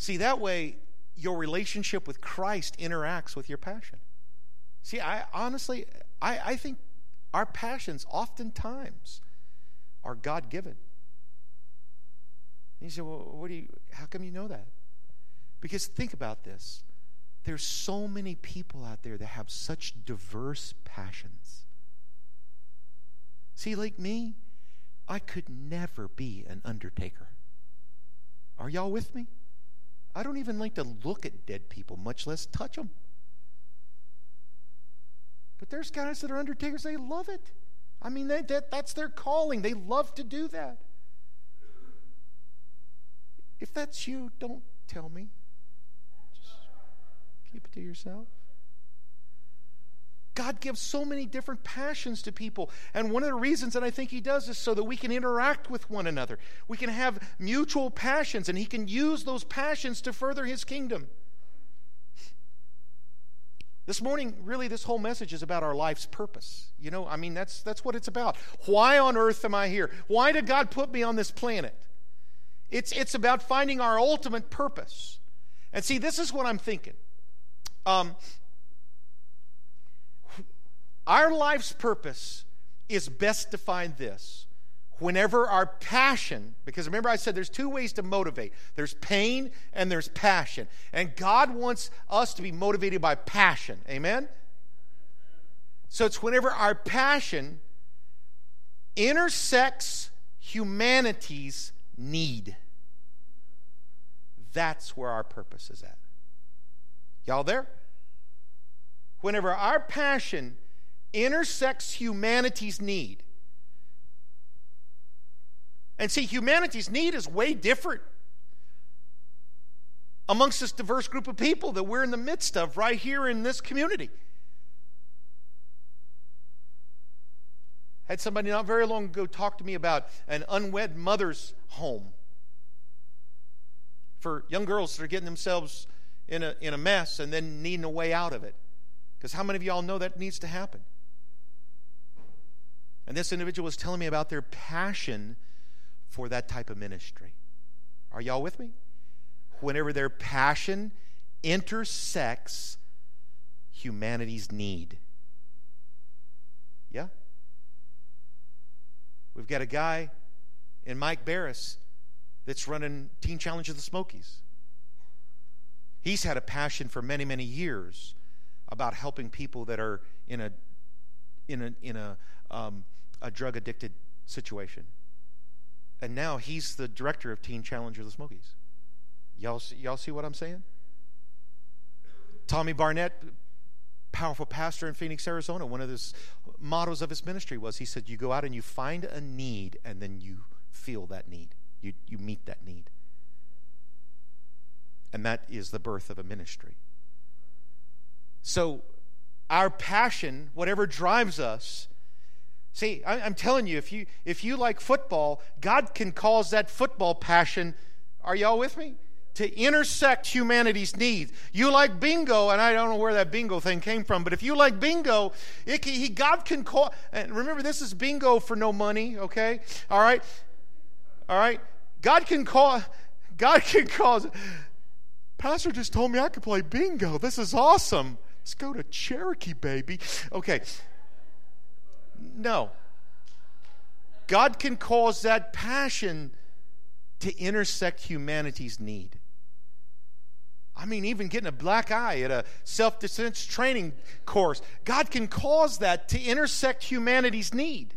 See, that way, your relationship with Christ interacts with your passion. See, I honestly, I, I think our passions oftentimes are God-given. And you say, well, what do you, how come you know that? Because think about this. There's so many people out there that have such diverse passions. See, like me, I could never be an undertaker. Are y'all with me? I don't even like to look at dead people, much less touch them. But there's guys that are undertakers, they love it. I mean, they, that, that's their calling. They love to do that. If that's you, don't tell me. Just keep it to yourself. God gives so many different passions to people. And one of the reasons that I think he does is so that we can interact with one another. We can have mutual passions, and he can use those passions to further his kingdom. This morning, really, this whole message is about our life's purpose. You know, I mean, that's that's what it's about. Why on earth am I here? Why did God put me on this planet? It's, it's about finding our ultimate purpose. And see, this is what I'm thinking. Um... Our life's purpose is best defined this. Whenever our passion, because remember I said there's two ways to motivate. There's pain and there's passion. And God wants us to be motivated by passion. Amen? So it's whenever our passion intersects humanity's need. That's where our purpose is at. Y'all there? Whenever our passion intersects humanity's need. And see, humanity's need is way different amongst this diverse group of people that we're in the midst of right here in this community. I had somebody not very long ago talk to me about an unwed mother's home for young girls that are getting themselves in a, in a mess and then needing a way out of it. Because how many of y'all know that needs to happen? And this individual was telling me about their passion for that type of ministry. Are y'all with me? Whenever their passion intersects humanity's need. Yeah? We've got a guy in Mike Barris that's running Teen Challenge of the Smokies. He's had a passion for many, many years about helping people that are in a in a in a um, a drug addicted situation, and now he's the director of Teen Challenge of the Smokies. Y'all see, y'all see what I'm saying? Tommy Barnett, powerful pastor in Phoenix, Arizona. One of his mottos of his ministry was, he said, "You go out and you find a need, and then you feel that need. You you meet that need." And that is the birth of a ministry. So our passion, whatever drives us, see, I'm telling you, if you if you like football, God can cause that football passion, are y'all with me? To intersect humanity's needs. You like bingo, and I don't know where that bingo thing came from, but if you like bingo, it can, he, God can call, and remember, this is bingo for no money, okay? All right? All right? God can call, God can cause, Pastor just told me I could play bingo. This is awesome. Let's go to Cherokee, baby. Okay. No. God can cause that passion to intersect humanity's need. I mean, even getting a black eye at a self-defense training course, God can cause that to intersect humanity's need.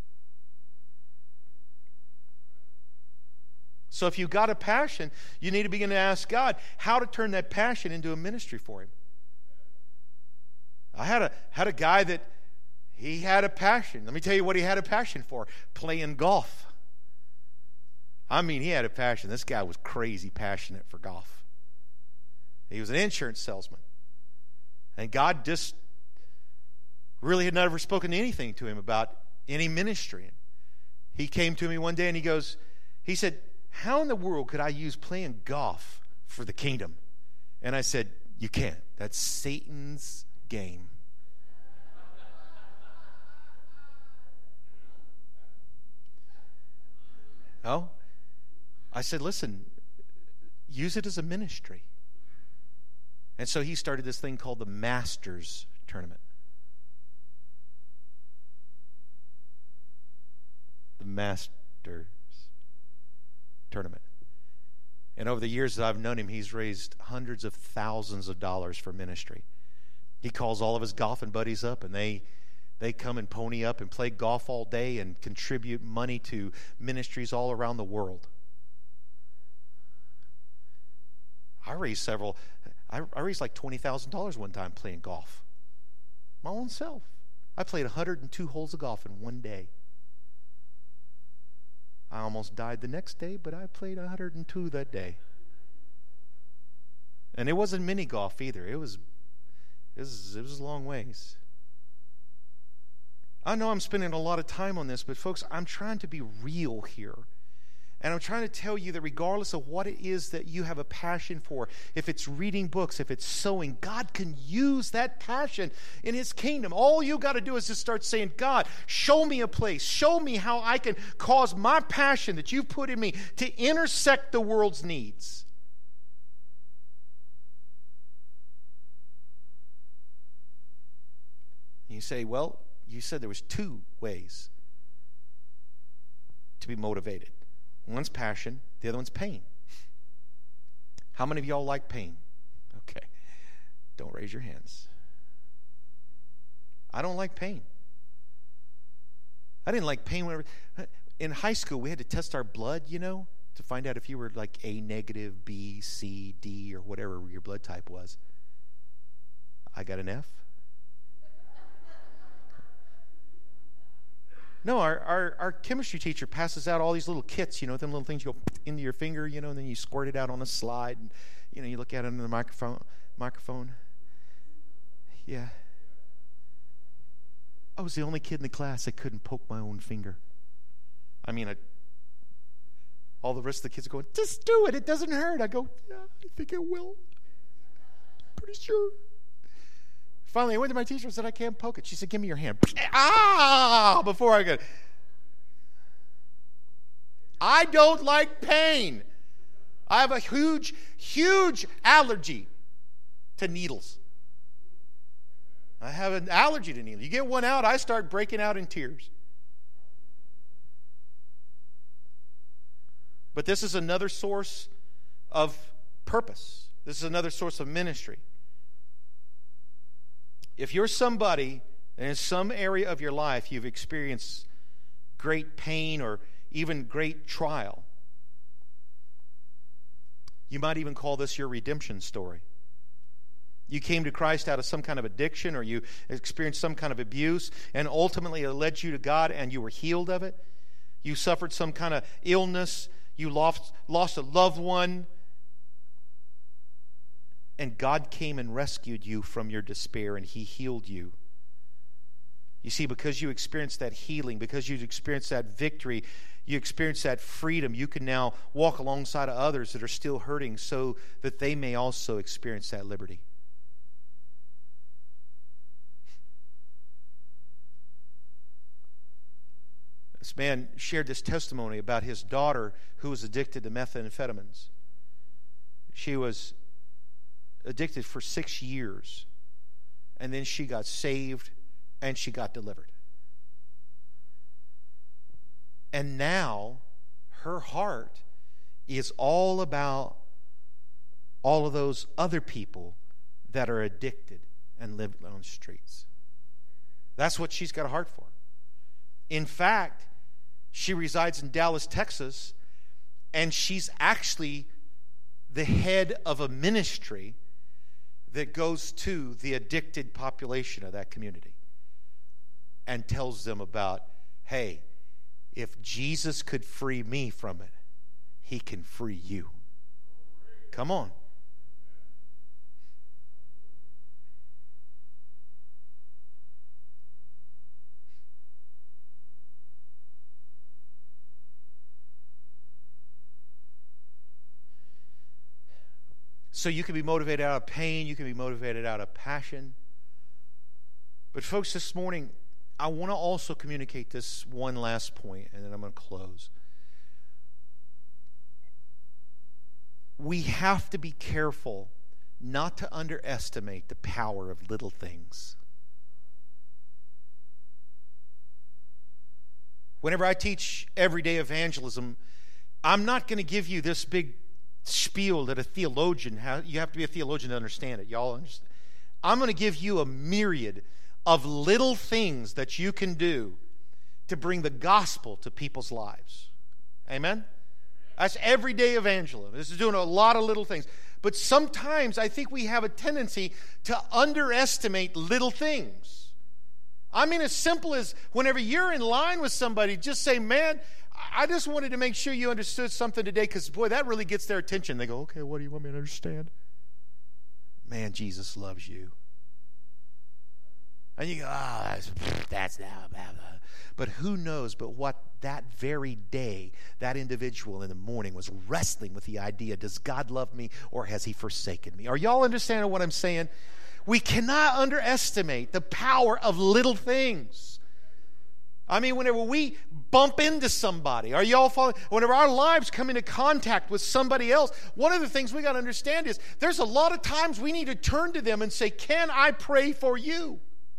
So if you've got a passion, you need to begin to ask God how to turn that passion into a ministry for him. I had a had a guy that he had a passion. Let me tell you what he had a passion for. Playing golf. I mean, he had a passion. This guy was crazy passionate for golf. He was an insurance salesman. And God just really had never spoken anything to him about any ministry. He came to me one day and he goes, he said, "How in the world could I use playing golf for the kingdom?" And I said, "You can't. That's Satan's game." Oh? I said, "Listen, use it as a ministry. And so he started this thing called the Masters Tournament. The Masters Tournament. And over the years that I've known him, he's raised hundreds of thousands of dollars for ministry. He calls all of his golfing buddies up, and they they come and pony up and play golf all day and contribute money to ministries all around the world. I raised several, I, I raised like twenty thousand dollars one time playing golf. My own self. I played one hundred two holes of golf in one day. I almost died the next day, but I played one hundred two that day. And it wasn't mini golf either. It was, it was, it was a long ways. I know I'm spending a lot of time on this, but folks, I'm trying to be real here. And I'm trying to tell you that regardless of what it is that you have a passion for, if it's reading books, if it's sewing, God can use that passion in His kingdom. All you got to do is just start saying, God, show me a place. Show me how I can cause my passion that you've put in me to intersect the world's needs. And you say, well, you said there was two ways to be motivated. One's passion, the other one's pain. How many of y'all like pain? Okay. Don't raise your hands. I don't like pain. I didn't like pain whenever. In high school, we had to test our blood, you know, to find out if you were like A negative, B, C, D, or whatever your blood type was. I got an F. No, our, our, our chemistry teacher passes out all these little kits, you know, them little things you go into your finger, you know, and then you squirt it out on a slide. And, you know, you look at it under the microphone. microphone. Yeah. I was the only kid in the class that couldn't poke my own finger. I mean, I, all the rest of the kids are going, just do it. It doesn't hurt. I go, yeah, I think it will. Pretty sure. Finally, I went to my teacher and said, I can't poke it. She said, give me your hand. Ah! Before I could. I don't like pain. I have a huge, huge allergy to needles. I have an allergy to needles. You get one out, I start breaking out in tears. But this is another source of purpose. This is another source of ministry. If you're somebody and in some area of your life you've experienced great pain or even great trial, you might even call this your redemption story. You came to Christ out of some kind of addiction, or you experienced some kind of abuse, and ultimately it led you to God and you were healed of it. You suffered some kind of illness. You lost, lost a loved one. And God came and rescued you from your despair, and He healed you. You see, because you experienced that healing, because you experienced that victory, you experienced that freedom, you can now walk alongside of others that are still hurting so that they may also experience that liberty. This man shared this testimony about his daughter who was addicted to methamphetamines. She was addicted for six years, and then she got saved and she got delivered. And now her heart is all about all of those other people that are addicted and live on the streets. That's what she's got a heart for. In fact, she resides in Dallas, Texas, and she's actually the head of a ministry that goes to the addicted population of that community and tells them about, hey, if Jesus could free me from it, He can free you. Come on. So you can be motivated out of pain. You can be motivated out of passion. But folks, this morning, I want to also communicate this one last point, and then I'm going to close. we have to be careful not to underestimate the power of little things. Whenever I teach everyday evangelism, I'm not going to give you this big spiel that a theologian has. You have to be a theologian to understand it. Y'all understand? I'm going to give you a myriad of little things that you can do to bring the gospel to people's lives. Amen? That's everyday evangelism. This is doing a lot of little things. But sometimes I think we have a tendency to underestimate little things. I mean, as simple as whenever you're in line with somebody, just say, man, I just wanted to make sure you understood something today, because, boy, that really gets their attention. They go, okay, what do you want me to understand? Man, Jesus loves you. And you go, oh, that's, that's now. Blah, blah. But who knows but what that very day, that individual in the morning was wrestling with the idea, does God love me or has he forsaken me? Are y'all understanding what I'm saying? We cannot underestimate the power of little things. I mean, whenever we bump into somebody, are y'all following? Whenever our lives come into contact with somebody else, one of the things we got to understand is there's a lot of times we need to turn to them and say, can I pray for you?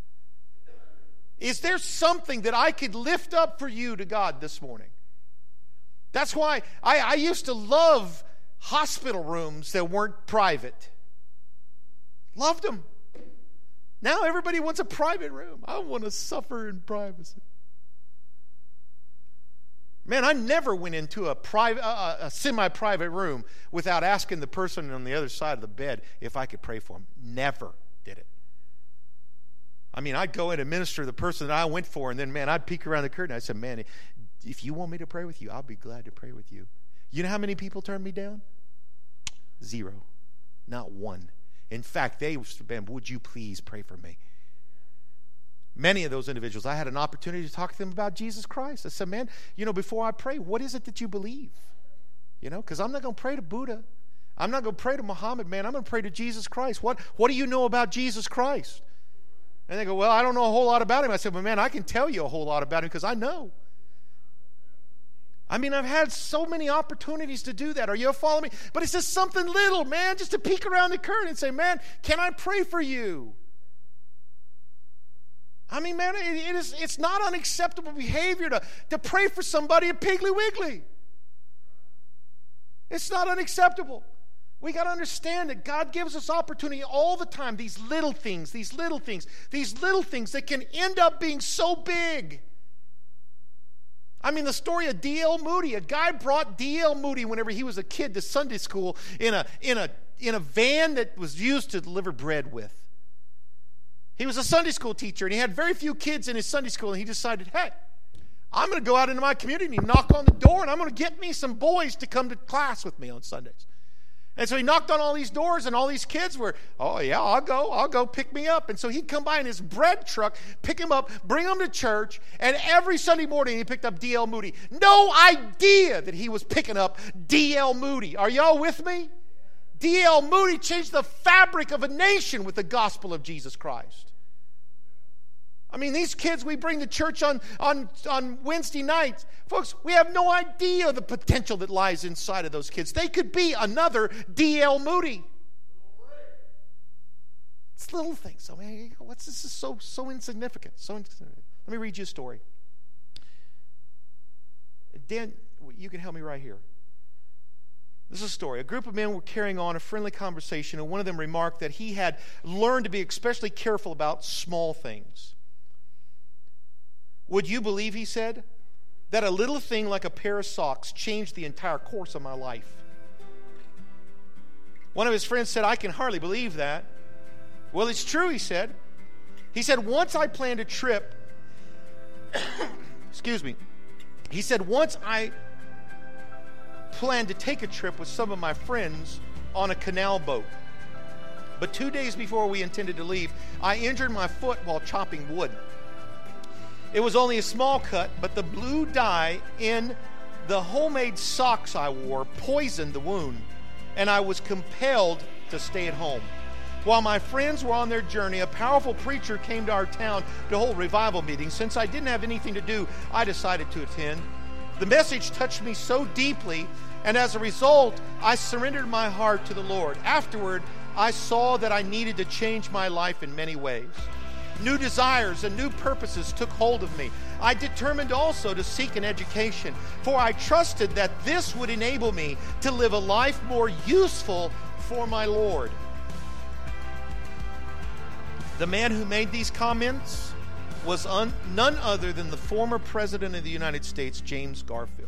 Is there something that I could lift up for you to God this morning? That's why I, I used to love hospital rooms that weren't private. Loved them. Now everybody wants a private room. I want to suffer in privacy. Man, I never went into a private, uh, a semi-private room without asking the person on the other side of the bed if I could pray for them. Never did it. I mean, I'd go in and minister to the person that I went for, and then, man, I'd peek around the curtain. I said, man, if you want me to pray with you, I'll be glad to pray with you. You know how many people turned me down? Zero. Not one. In fact, they said, would you please pray for me? Many of those individuals, I had an opportunity to talk to them about Jesus Christ. I said, man, you know, before I pray, what is it that you believe? You know, because I'm not going to pray to Buddha. I'm not going to pray to Muhammad, man. I'm going to pray to Jesus Christ. What, what do you know about Jesus Christ? And they go, well, I don't know a whole lot about him. I said, well, man, I can tell you a whole lot about him because I know. I mean, I've had so many opportunities to do that. Are you following me? But it's just something little, man, just to peek around the curtain and say, man, can I pray for you? I mean, man, it, it is, it's not unacceptable behavior to, to pray for somebody at Piggly Wiggly. It's not unacceptable. We got to understand that God gives us opportunity all the time, these little things, these little things, these little things that can end up being so big. I mean, the story of D L Moody. A guy brought D L Moody whenever he was a kid to Sunday school in a, in a, in a van that was used to deliver bread with. He was a Sunday school teacher, and he had very few kids in his Sunday school, and he decided, hey, I'm going to go out into my community and knock on the door, and I'm going to get me some boys to come to class with me on Sundays. And so he knocked on all these doors, and all these kids were, oh, yeah, I'll go, I'll go, pick me up. And so he'd come by in his bread truck, pick him up, bring him to church, and every Sunday morning he picked up D L Moody. No idea that he was picking up D L Moody. Are y'all with me? D L Moody changed the fabric of a nation with the gospel of Jesus Christ. I mean, these kids we bring to church on, on, on Wednesday nights, folks, we have no idea the potential that lies inside of those kids. They could be another D L Moody. It's little things. I mean, what's this is so so insignificant. So insignificant. Let me read you a story. Dan, you can help me right here. This is a story. A group of men were carrying on a friendly conversation, and one of them remarked that he had learned to be especially careful about small things. Would you believe, he said, that a little thing like a pair of socks changed the entire course of my life? One of his friends said, I can hardly believe that. Well, it's true, he said. He said, once I planned a trip, excuse me, he said, once I planned to take a trip with some of my friends on a canal boat. But two days before we intended to leave, I injured my foot while chopping wood. It was only a small cut, but the blue dye in the homemade socks I wore poisoned the wound, and I was compelled to stay at home. While my friends were on their journey, a powerful preacher came to our town to hold revival meetings. Since I didn't have anything to do, I decided to attend. The message touched me so deeply And as a result, I surrendered my heart to the Lord. Afterward, I saw that I needed to change my life in many ways. New desires and new purposes took hold of me. I determined also to seek an education, for I trusted that this would enable me to live a life more useful for my Lord. The man who made these comments was un- none other than the former President of the United States, James Garfield.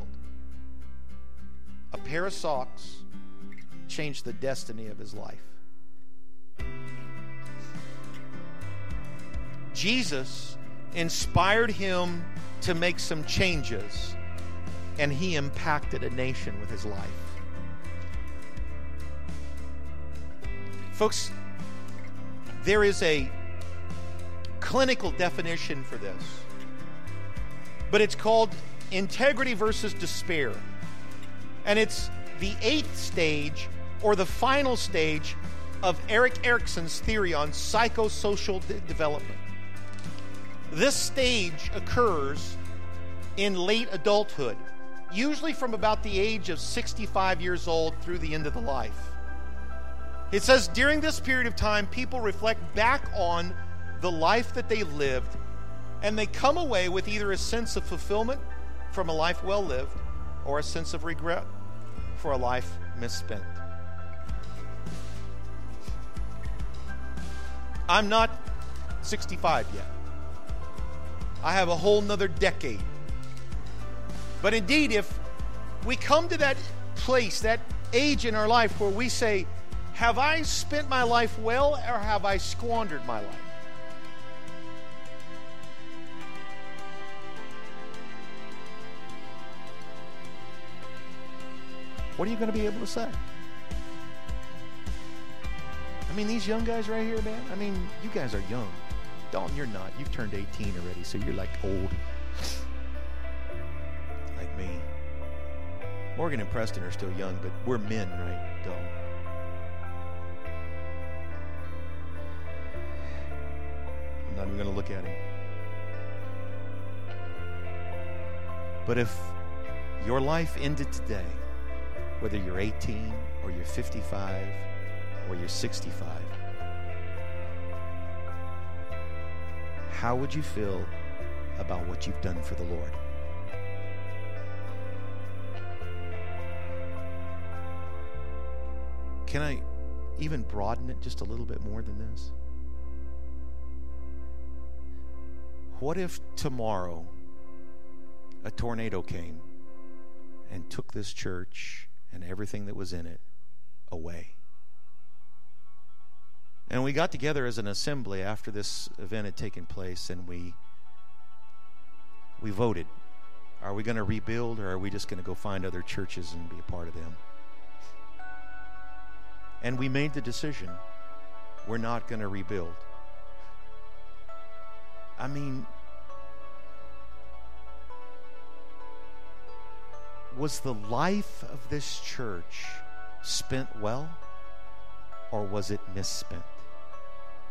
A pair of socks changed the destiny of his life. Jesus inspired him to make some changes, and he impacted a nation with his life. Folks, there is a clinical definition for this, but it's called integrity versus despair. And it's the eighth stage, or the final stage, of Erik Erikson's theory on psychosocial de- development. This stage occurs in late adulthood, usually from about the age of sixty-five years old through the end of the life. It says during this period of time, people reflect back on the life that they lived, and they come away with either a sense of fulfillment from a life well lived, or a sense of regret for a life misspent. I'm not sixty-five yet. I have a whole nother decade. But indeed, if we come to that place, that age in our life where we say, have I spent my life well, or have I squandered my life? What are you going to be able to say? I mean, these young guys right here, man, I mean, you guys are young. Dalton, you're not. You've turned eighteen already, so you're like old. Like me. Morgan and Preston are still young, but we're men, right, Dalton? I'm not even going to look at him. But if your life ended today, whether you're eighteen or you're fifty-five or you're sixty-five, how would you feel about what you've done for the Lord? Can I even broaden it just a little bit more than this? What if tomorrow a tornado came and took this church and everything that was in it away? And we got together as an assembly after this event had taken place, and we we voted. Are we going to rebuild, or are we just going to go find other churches and be a part of them? And we made the decision, we're not going to rebuild. I mean, was the life of this church spent well, or was it misspent?